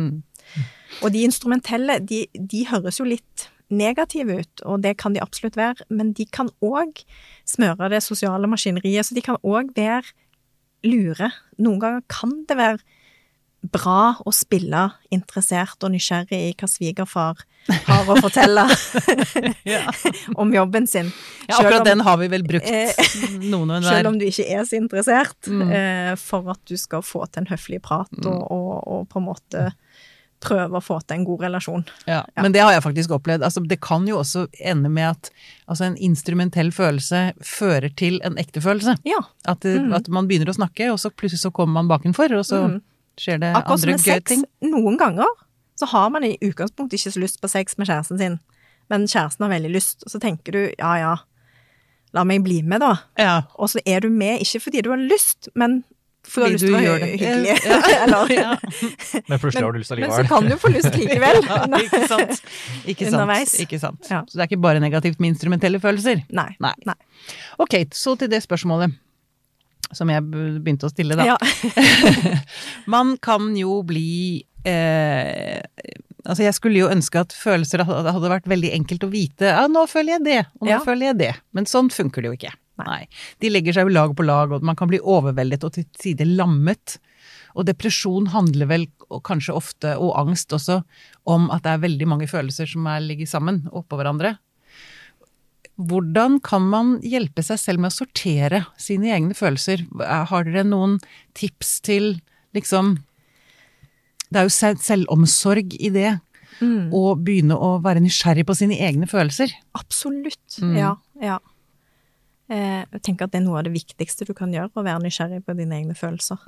Og de instrumentelle, de høres jo litt negative ut, og det kan de absolutt være, men de kan også smøre det sosiale maskineriet, så de kan også være lure. Noen ganger kan det være bra å spille interessert og nysgjerrig i hva svigerfar har å fortelle om jobben sin. Ja, akkurat den har vi vel brukt noen der. Selv om du ikke så interessert, for at du skal få til en høflig prat og på en måte prøve å få til en god relasjon. Ja, men det har jeg faktisk opplevd. Altså, det kan jo også ende med at en instrumentell følelse fører til en ekte følelse. Ja. At man begynner å snakke, og så plutselig så kommer man bakenfor, og så skjer det akkurat andre gøy ting. Noen ganger så har man i utgangspunktet ikke så lyst på sex med kjæresten sin, men kjæresten har veldig lyst, og så tenker du, ja, la meg bli med da. Ja. Og så du med, ikke fordi du har lyst, men for du har lyst til å være hyggelig. Men plutselig har du lyst allikevel. Men så kan du få lyst likevel. Ikke sant. Ja. Så det ikke bare negativt med instrumentelle følelser? Nei. Ok, så til det spørsmålet som jeg begynte å stille da. Ja. Man kan jo bli altså jeg skulle jo ønske at følelser hadde vært veldig enkelt å vite, nå føler jeg det, og nå føler jeg det. Men sånn funker det jo ikke. Nei. De legger seg jo lag på lag, og man kan bli overveldet og til tider lammet. Og depresjon handler vel, og kanskje ofte, og angst også, om at det veldig mange følelser som ligger sammen oppå hverandre. Hvordan kan man hjelpe seg selv med å sortere sine egne følelser? Har dere noen tips til, liksom, det jo selvomsorg i det, og begynne å være nysgjerrig på sine egne følelser? Absolutt, ja. Jeg tenker at det noe av det viktigste du kan gjøre, å være nysgjerrig på dine egne følelser.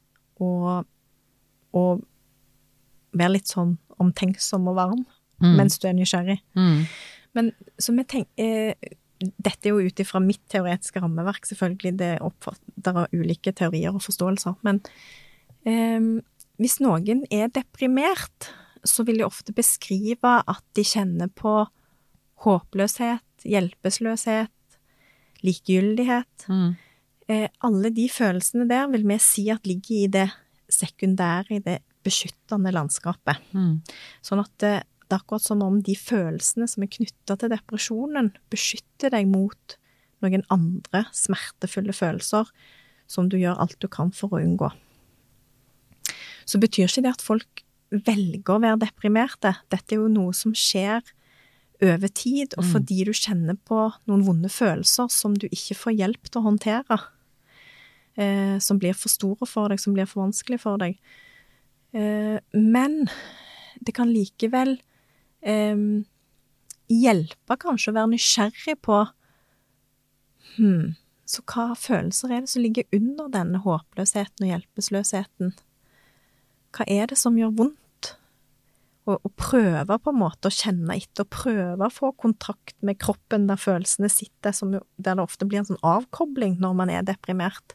Og være litt sånn omtenksom og varm, mens du nysgjerrig. Men som jeg tenker, dette jo ut ifra mitt teoretiske rammeverk, selvfølgelig, det oppfatter av ulike teorier og forståelser, men hvis noen deprimert, så vil de ofte beskrive at de kjenner på håpløshet, hjelpeløshet, likegyldighet. Alle de følelsene der vil vi si at ligger i det sekundære, i det beskyttende landskapet. Sånn at det akkurat som om de følelsene som knyttet til depresjonen beskytter deg mot noen andre smertefulle følelser som du gjør alt du kan for å unngå. Så betyr ikke det at folk velger å være deprimerte. Dette jo noe som skjer over tid, og fordi du kjenner på noen vonde følelser som du ikke får hjelp til å håndtere, som blir for store for deg, som blir for vanskelig for deg. Men det kan likevel hjelpe kanskje å være nysgjerrig på Så hva følelser det som ligger under denne håpløsheten og hjelpeløsheten? Hva det som gjør vondt? Og prøve på en måte å kjenne etter, og prøve å få kontakt med kroppen der følelsene sitter, der det ofte blir en sånn avkobling når man deprimert.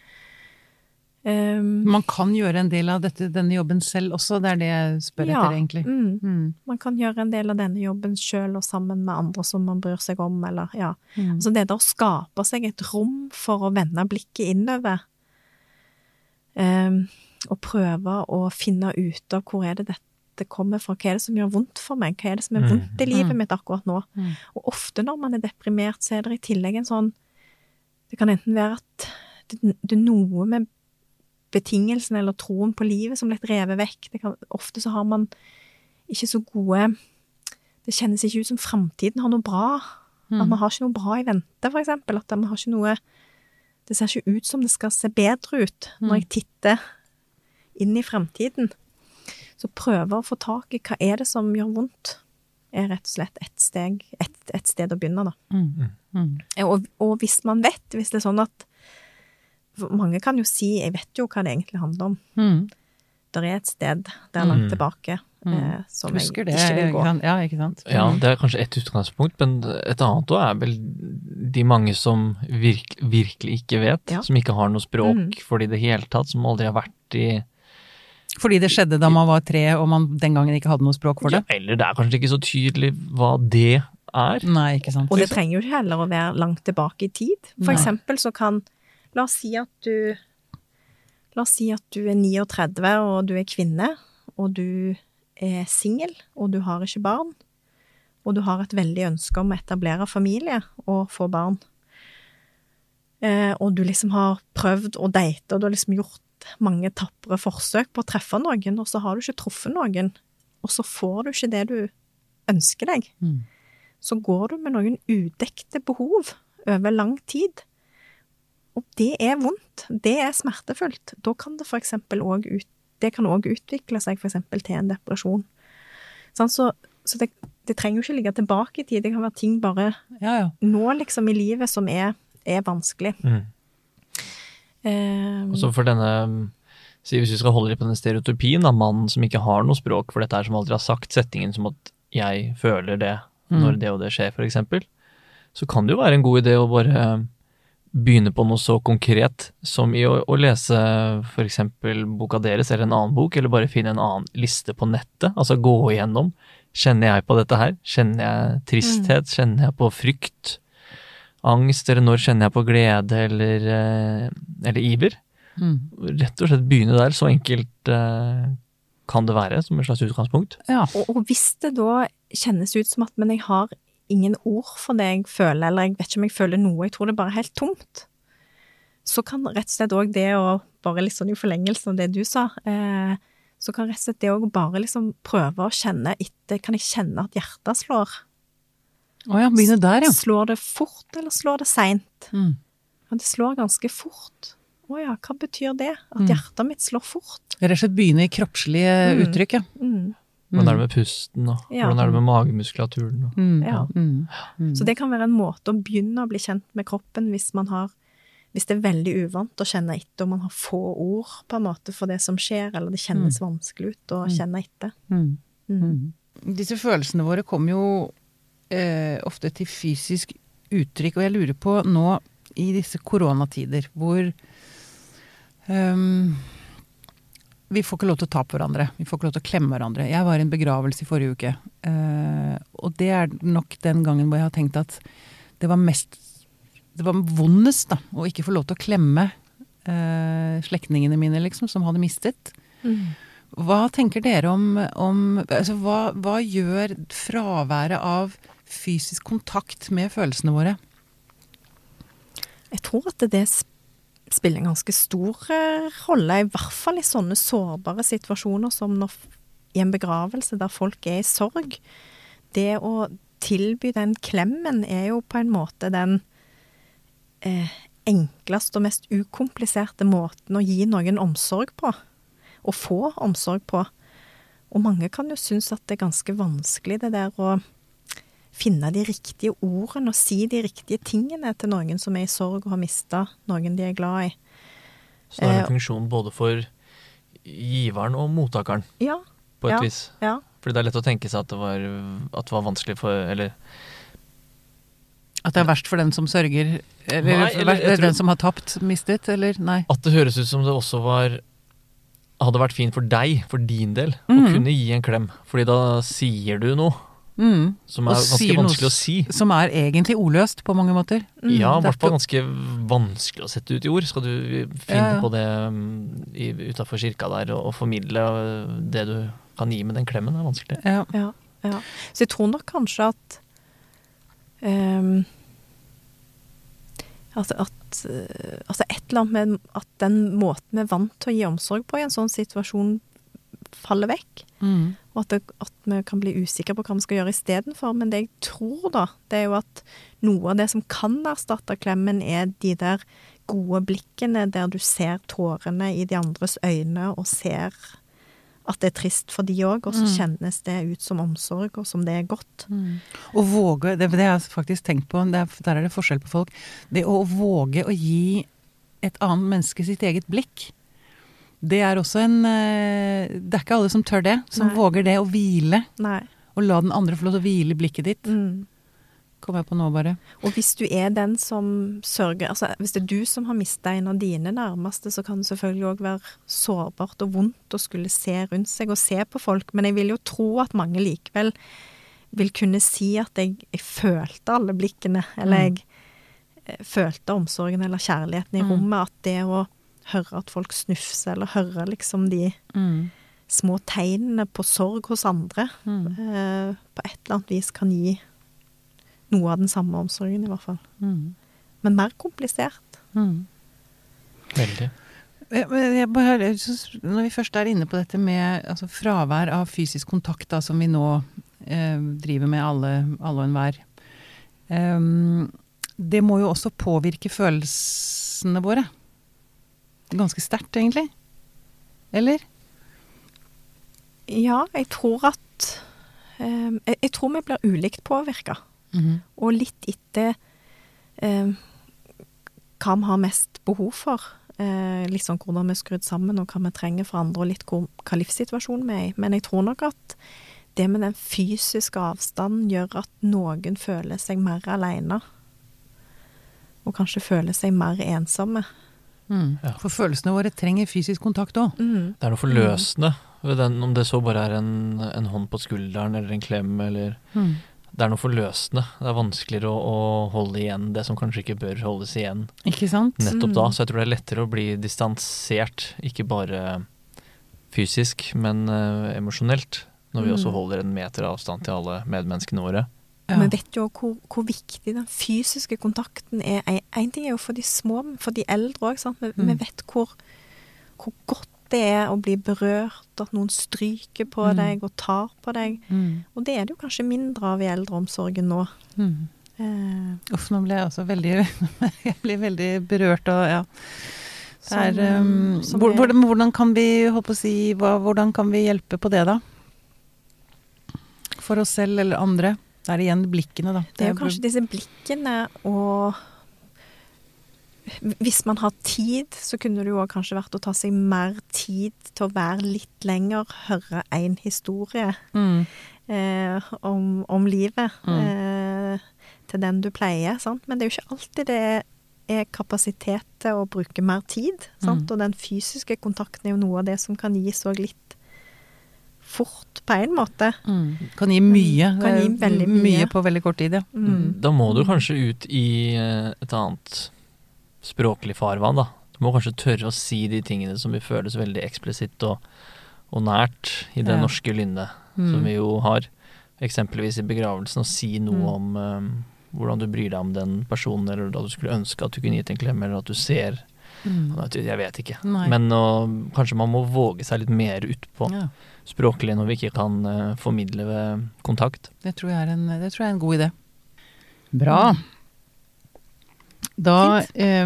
Man kan gjøre en del av denne jobben selv også, det det jeg spør etter egentlig. Man kan gjøre en del av denne jobben selv og sammen med andre som man bryr seg om, eller Altså det der å skape seg et rom for å vende blikket innover, og prøve å finne ut av hvor det dette kommer fra, hva det som gjør vondt for meg, hva det som vondt i livet mitt akkurat nå. Og ofte når man deprimert, så det i tillegg en sånn, det kan enten være at det noe med betingelsen eller troen på livet som litt revet vekk. Ofte så har man ikke så gode, det kjennes ikke ut som fremtiden har noe bra, at man har ikke noe bra i vente, for eksempel, at man har ikke noe, det ser ikke ut som det skal se bedre ut når jeg titter inn i fremtiden. Så prøve å få tak i hva det som gjør vondt, rett og slett et sted å begynne da. Og hvis man vet, hvis det sånn at mange kan jo si, jeg vet jo hva det egentlig handler om. Der et sted der langt tilbake som Husker jeg ikke vil gå. Ja, ikke sant? Ja, det kanskje et utgangspunkt, men et annet også vel de mange som virkelig ikke vet, som ikke har noe språk for det hele tatt, som aldri har vært i... Fordi det skjedde da man var 3, og man den gangen ikke hadde noe språk for det? Ja, eller det kanskje ikke så tydelig hva det Nei, ikke sant. Og det trenger jo ikke heller å være langt tilbake i tid. For eksempel så kan La oss si at du er 39, og du er kvinne, og du er single, og du har ikke barn, og du har et veldig ønske om å etablere familie og få barn. Og du liksom har prøvd å date, og du har liksom gjort mange tappere forsøk på å treffe noen, og så har du ikke truffet noen, og så får du ikke det du ønsker deg. Så går du med noen udekte behov over lang tid, og det vondt, det smertefullt. Da kan det for eksempel også utvikle seg for eksempel til en depresjon. Sånn, så det trenger jo ikke ligge tilbake i tid, det kan være ting bare nå liksom i livet som vanskelig. Og så for denne, hvis vi skal holde litt på denne stereotypien av mannen som ikke har noe språk for dette som aldri har sagt settingen som at jeg føler det når det og det skjer for eksempel, så kan det jo være en god idé å bare begynne på noe så konkret som i å lese for eksempel boka deres eller en annen bok, eller bare finne en annen liste på nettet, altså gå igjennom, kjenner jeg på dette her? Kjenner jeg tristhet? Kjenner jeg på frykt? Angst? Eller når kjenner jeg på glede eller iver? Rett og slett begynne der, så enkelt kan det være som et slags utgangspunkt. Ja. Og hvis det da kjennes ut som at men jeg har ingen ord for det jeg føler, eller jeg vet ikke om jeg føler noe, jeg tror det bare er helt tomt, så kan rett og slett også det, og bare litt sånn i forlengelsen av det du sa, så kan rett og slett det også bare liksom prøve å kjenne etter, kan jeg kjenne at hjertet slår? Begynne der, Slår det fort, eller slår det sent? Det slår ganske fort. Hva betyr det? At hjertet mitt slår fort? Rett og slett begynne i kroppslige uttrykk, Hvordan det med pusten, og hvordan det med magemuskulaturen? Så det kan være en måte å begynne å bli kjent med kroppen hvis det veldig uvant å kjenne etter, og man har få ord på en måte for det som skjer, eller det kjennes vanskelig ut å kjenne etter. Disse følelsene våre kommer jo ofte til fysisk uttrykk, og jeg lurer på nå i disse koronatider hvor vi får ikke lov til å ta på hverandre, vi får ikke lov til å klemme hverandre. Jeg var i en begravelse i forrige uke, og det nok den gangen hvor jeg har tenkt at det var vondest da, å ikke få lov til å klemme slektningene mine liksom, som hadde mistet. Hva tenker dere om altså, hva gjør fraværet av fysisk kontakt med følelsene våre? Jeg tror at det spiller en ganske stor rolle, i hvert fall i sånne sårbare situasjoner som i en begravelse der folk i sorg. Det å tilby den klemmen jo på en måte den enkleste og mest ukompliserte måten å gi noen omsorg på, og få omsorg på. Og mange kan jo synes at det ganske vanskelig det der å finne de riktige ordene og si de riktige tingene til noen som i sorg og har mistet noen de glad i. Så det en funksjon både for giveren og mottakeren, på et vis. Ja. Fordi det lett å tenke seg at det var vanskelig for, eller... At det verst for den som sørger, eller den som har tapt, mistet, eller nei? At det høres ut som det også hadde vært fint for deg, for din del, å kunne gi en klem. Fordi da sier du noe som ganske vanskelig å si. Som egentlig oløst på mange måter. Ja, i hvert fall ganske vanskelig å sette ut i ord. Skal du finne på det utenfor kirka der, og formidle det du kan gi med den klemmen, er vanskelig. Ja. Så jeg tror nok kanskje at et eller annet med at den måten vi er vant til å gi omsorg på i en sånn situasjon faller vekk, og at vi kan bli usikre på hva vi skal gjøre i stedet for. Men det jeg tror da, det er jo at noe av det som kan erstatte klemmen er de der gode blikkene der du ser tårene i de andres øyne og ser at det er trist for de også, og så kjennes det ut som omsorg, og som det er godt. Og våge, det har jeg faktisk tenkt på, der er det forskjell på folk, det å våge å gi et annet menneske sitt eget blikk, det er også det er ikke alle som tør det, som våger det å hvile, og la den andre få lov til å hvile i blikket ditt. Kommer jeg på nå bare. Og hvis du er den som sørger, altså hvis det er du som har mistet en av dine nærmeste, så kan det selvfølgelig også være sårbart og vondt å skulle se rundt seg og se på folk, men jeg vil jo tro at mange likevel vil kunne si at jeg følte alle blikkene, eller jeg følte omsorgen eller kjærligheten i rommet, at det å høre at folk snufser, eller høre liksom de små tegnene på sorg hos andre, på et eller annet vis kan gi noe av den samme omsorgen i hvert fall. Men mer komplisert. Veldig. Når vi først er inne på dette med fravær av fysisk kontakt, da, som vi nå driver med alle og enhver, det må jo også påvirke følelsene våre. Ganske sterkt, egentlig. Eller? Ja, jeg tror at jeg tror vi blir ulikt påvirket. Og litt etter hva vi har mest behov for, litt sånn hvordan vi er skrudd sammen og hva vi trenger for andre, og litt hva livssituasjonen vi er i. Men jeg tror nok at det med den fysiske avstanden gjør at noen føler seg mer alene, og kanskje føler seg mer ensomme. For følelsene våre trenger fysisk kontakt også. Det er noe forløsende ved den, om det så bare er en hånd på skulderen eller en klem, eller... Det er noe forløsende. Det er vanskeligere å holde igjen det som kanskje ikke bør holdes igjen. Ikke sant? Nettopp da, så jeg tror det er lettere å bli distansert, ikke bare fysisk, men emosjonelt, når vi også holder en meter avstand til alle medmenneskene våre. Ja. Vi vet jo hvor viktig den fysiske kontakten er. En ting er jo for de små, men for de eldre også, sant? Vi vet hvor godt det er å bli berørt, at noen stryker på deg og tar på deg. Og det er det jo kanskje mindre av i eldreomsorgen nå. Nå ble jeg også jeg blir veldig berørt og ja. Hvordan kan vi, hvordan kan vi hjelpe på det da? For oss selv eller andre? Det er igjen blikkene da. Det er jo kanskje disse blikkene, og hvis man har tid, så kunne det jo kanskje vært å ta seg mer tid til å være litt lenger, høre en historie om livet til den du pleier, sant? Men det er jo ikke alltid det er kapasitet til å bruke mer tid, sant? Og den fysiske kontakten er jo noe av det som kan gi så litt fort på en måte. Kan gi mye. Kan gi veldig mye på veldig kort tid, ja. Da må du kanskje ut i et annet språklig farvann da. Du må kanskje tørre å si de tingene som vi føles veldig eksplisitt og nært i det norske lynnet som vi jo har, eksempelvis i begravelsen, å si noe om hvordan du bryr deg om den personen, eller da du skulle ønske at du kunne gitt en klem, eller at du ser jeg vet ikke. Men kanskje man må våge seg litt mer ut på språklig når vi ikke kan formidle ved kontakt. Det tror jeg er en god idé. Bra. Da,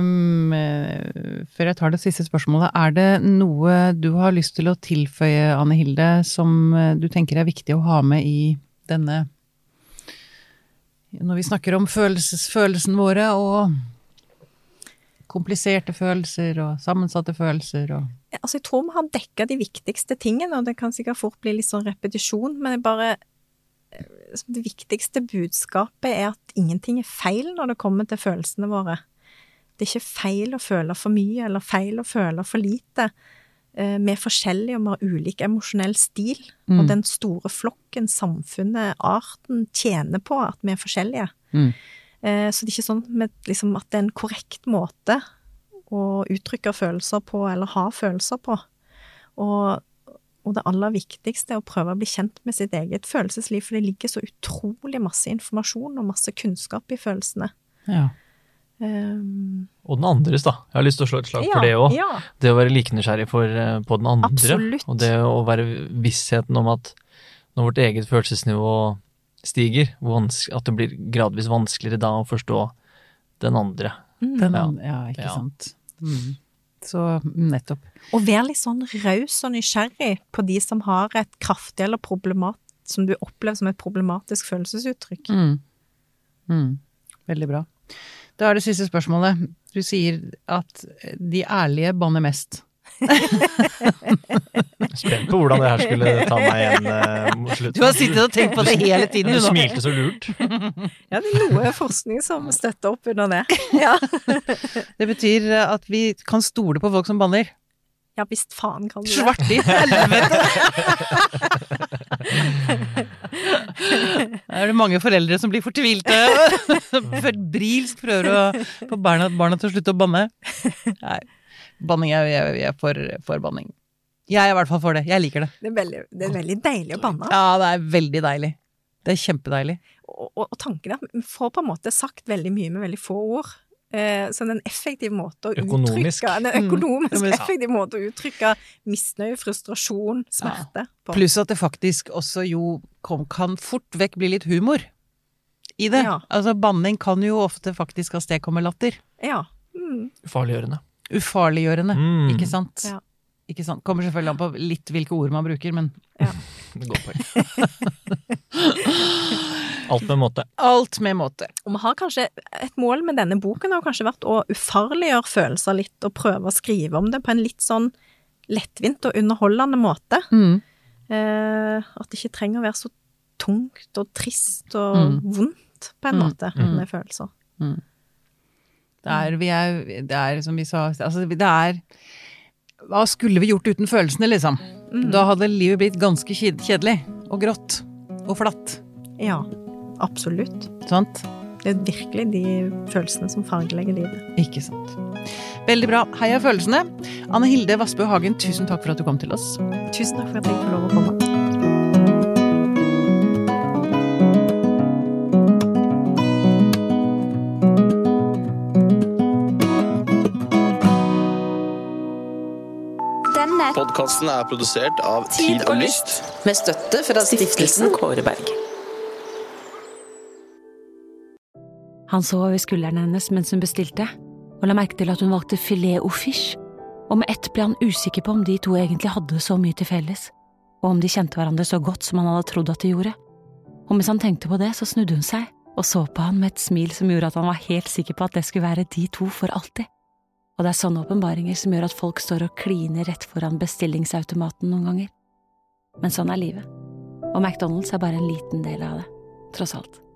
før jeg tar det siste spørsmålet, er det noe du har lyst til å tilføye, Anne Hilde, som du tenker er viktig å ha med i denne når vi snakker om følelsene våre, og kompliserte følelser, og sammensatte følelser, og... Altså, jeg tror vi har dekket de viktigste tingene, og det kan sikkert fort bli litt sånn repetisjon, men det viktigste budskapet at ingenting feil når det kommer til følelsene våre. Det ikke feil å føle for mye, eller feil å føle for lite. Vi forskjellige, og vi har ulik emosjonell stil, og den store flokken, samfunnet, arten tjener på at vi forskjellige. Så det ikke sånn liksom, at det en korrekt måte å uttrykke følelser på, eller ha følelser på. Og det aller viktigste å prøve å bli kjent med sitt eget følelsesliv, for det ligger så utrolig masse informasjon og masse kunnskap i følelsene. Ja. Og den andres da. Jeg har lyst til å slå et slag for det også. Ja. Det å være like nysgjerrig på den andre. Absolutt. Og det å være vissheten om at når vårt eget følelsesnivå stiger, at det blir gradvis vanskeligere da å forstå den andre. Ja, ikke sant. Så nettopp. Og være litt sånn raus og nysgjerrig på de som har et kraftig eller som du opplever som et problematisk følelsesuttrykk. Veldig bra. Da det siste spørsmålet. Du sier at de ærlige banner mest. Spent på hvordan det her skulle ta meg igjen mot slutten. Du har sittet og tenkt på det hele tiden. Du smilte så lurt. Ja, det noe forskning som støtter opp under det. Ja. Det betyr at vi kan stole på folk som banner. Ja, visst faen kan du det. Svart i helvete! Det mange foreldre som blir fortvilte, febrilsk prøver å få barna til å slutte å banne. Nei, banning jeg er for banning. Jeg i hvert fall for det, jeg liker det. Det er veldig deilig å banne. Ja, det er veldig deilig. Det er kjempedeilig. Og tanken at vi får på en måte sagt veldig mye med veldig få ord. Så en effektiv måte å uttrykke effektiv måte å uttrykke misnøye, frustrasjon, smerte på. Pluss at det faktisk også kan fort vekk bli litt humor i det. Ja. Altså banning kan jo ofte faktisk avstedkomme latter. Ja. Ufarliggjørende, ikke sant? Ja. Ikke sant? Kommer selvfølgelig an på litt hvilke ord man bruker, men det går på. Alt med måte. Alt med måte. Og vi har kanskje et mål med denne boken har kanskje vært å ufarliggjøre følelser litt, og prøve å skrive om det på en litt sånn lettvint og underholdende måte. At det ikke trenger å være så tungt og trist og vondt på en måte med følelser. Det er som vi sa, altså det er hva skulle vi gjort uten følelsene, liksom? Da hadde livet blitt ganske kjedelig og grått og flatt. Ja, absolutt. Sant? Det er virkelig de følelsene som fargelegger livet. Ikke sant. Veldig bra. Heia følelsene. Anne Hilde Vassbø Hagen, tusen takk for at du kom til oss. Tusen takk for at jeg får lov å komme. Podcasten er produsert av Tid og Lyst, med støtte fra Stiftelsen Kåre Berg. Han så over skulderen hennes mens hun bestilte, og la merke til at hun valgte filet au fish, og med ett ble han usikker på om de to egentlig hadde så mye til felles, og om de kjente hverandre så godt som han hadde trodd at de gjorde. Og mens han tenkte på det, så snudde hun seg, og så på han med et smil som gjorde at han var helt sikker på at det skulle være de to for alltid. Og det er sånne åpenbaringer som gjør at folk står og kliner rett foran bestillingsautomaten noen ganger. Men sånn er livet. Og McDonald's er bare en liten del av det, tross alt.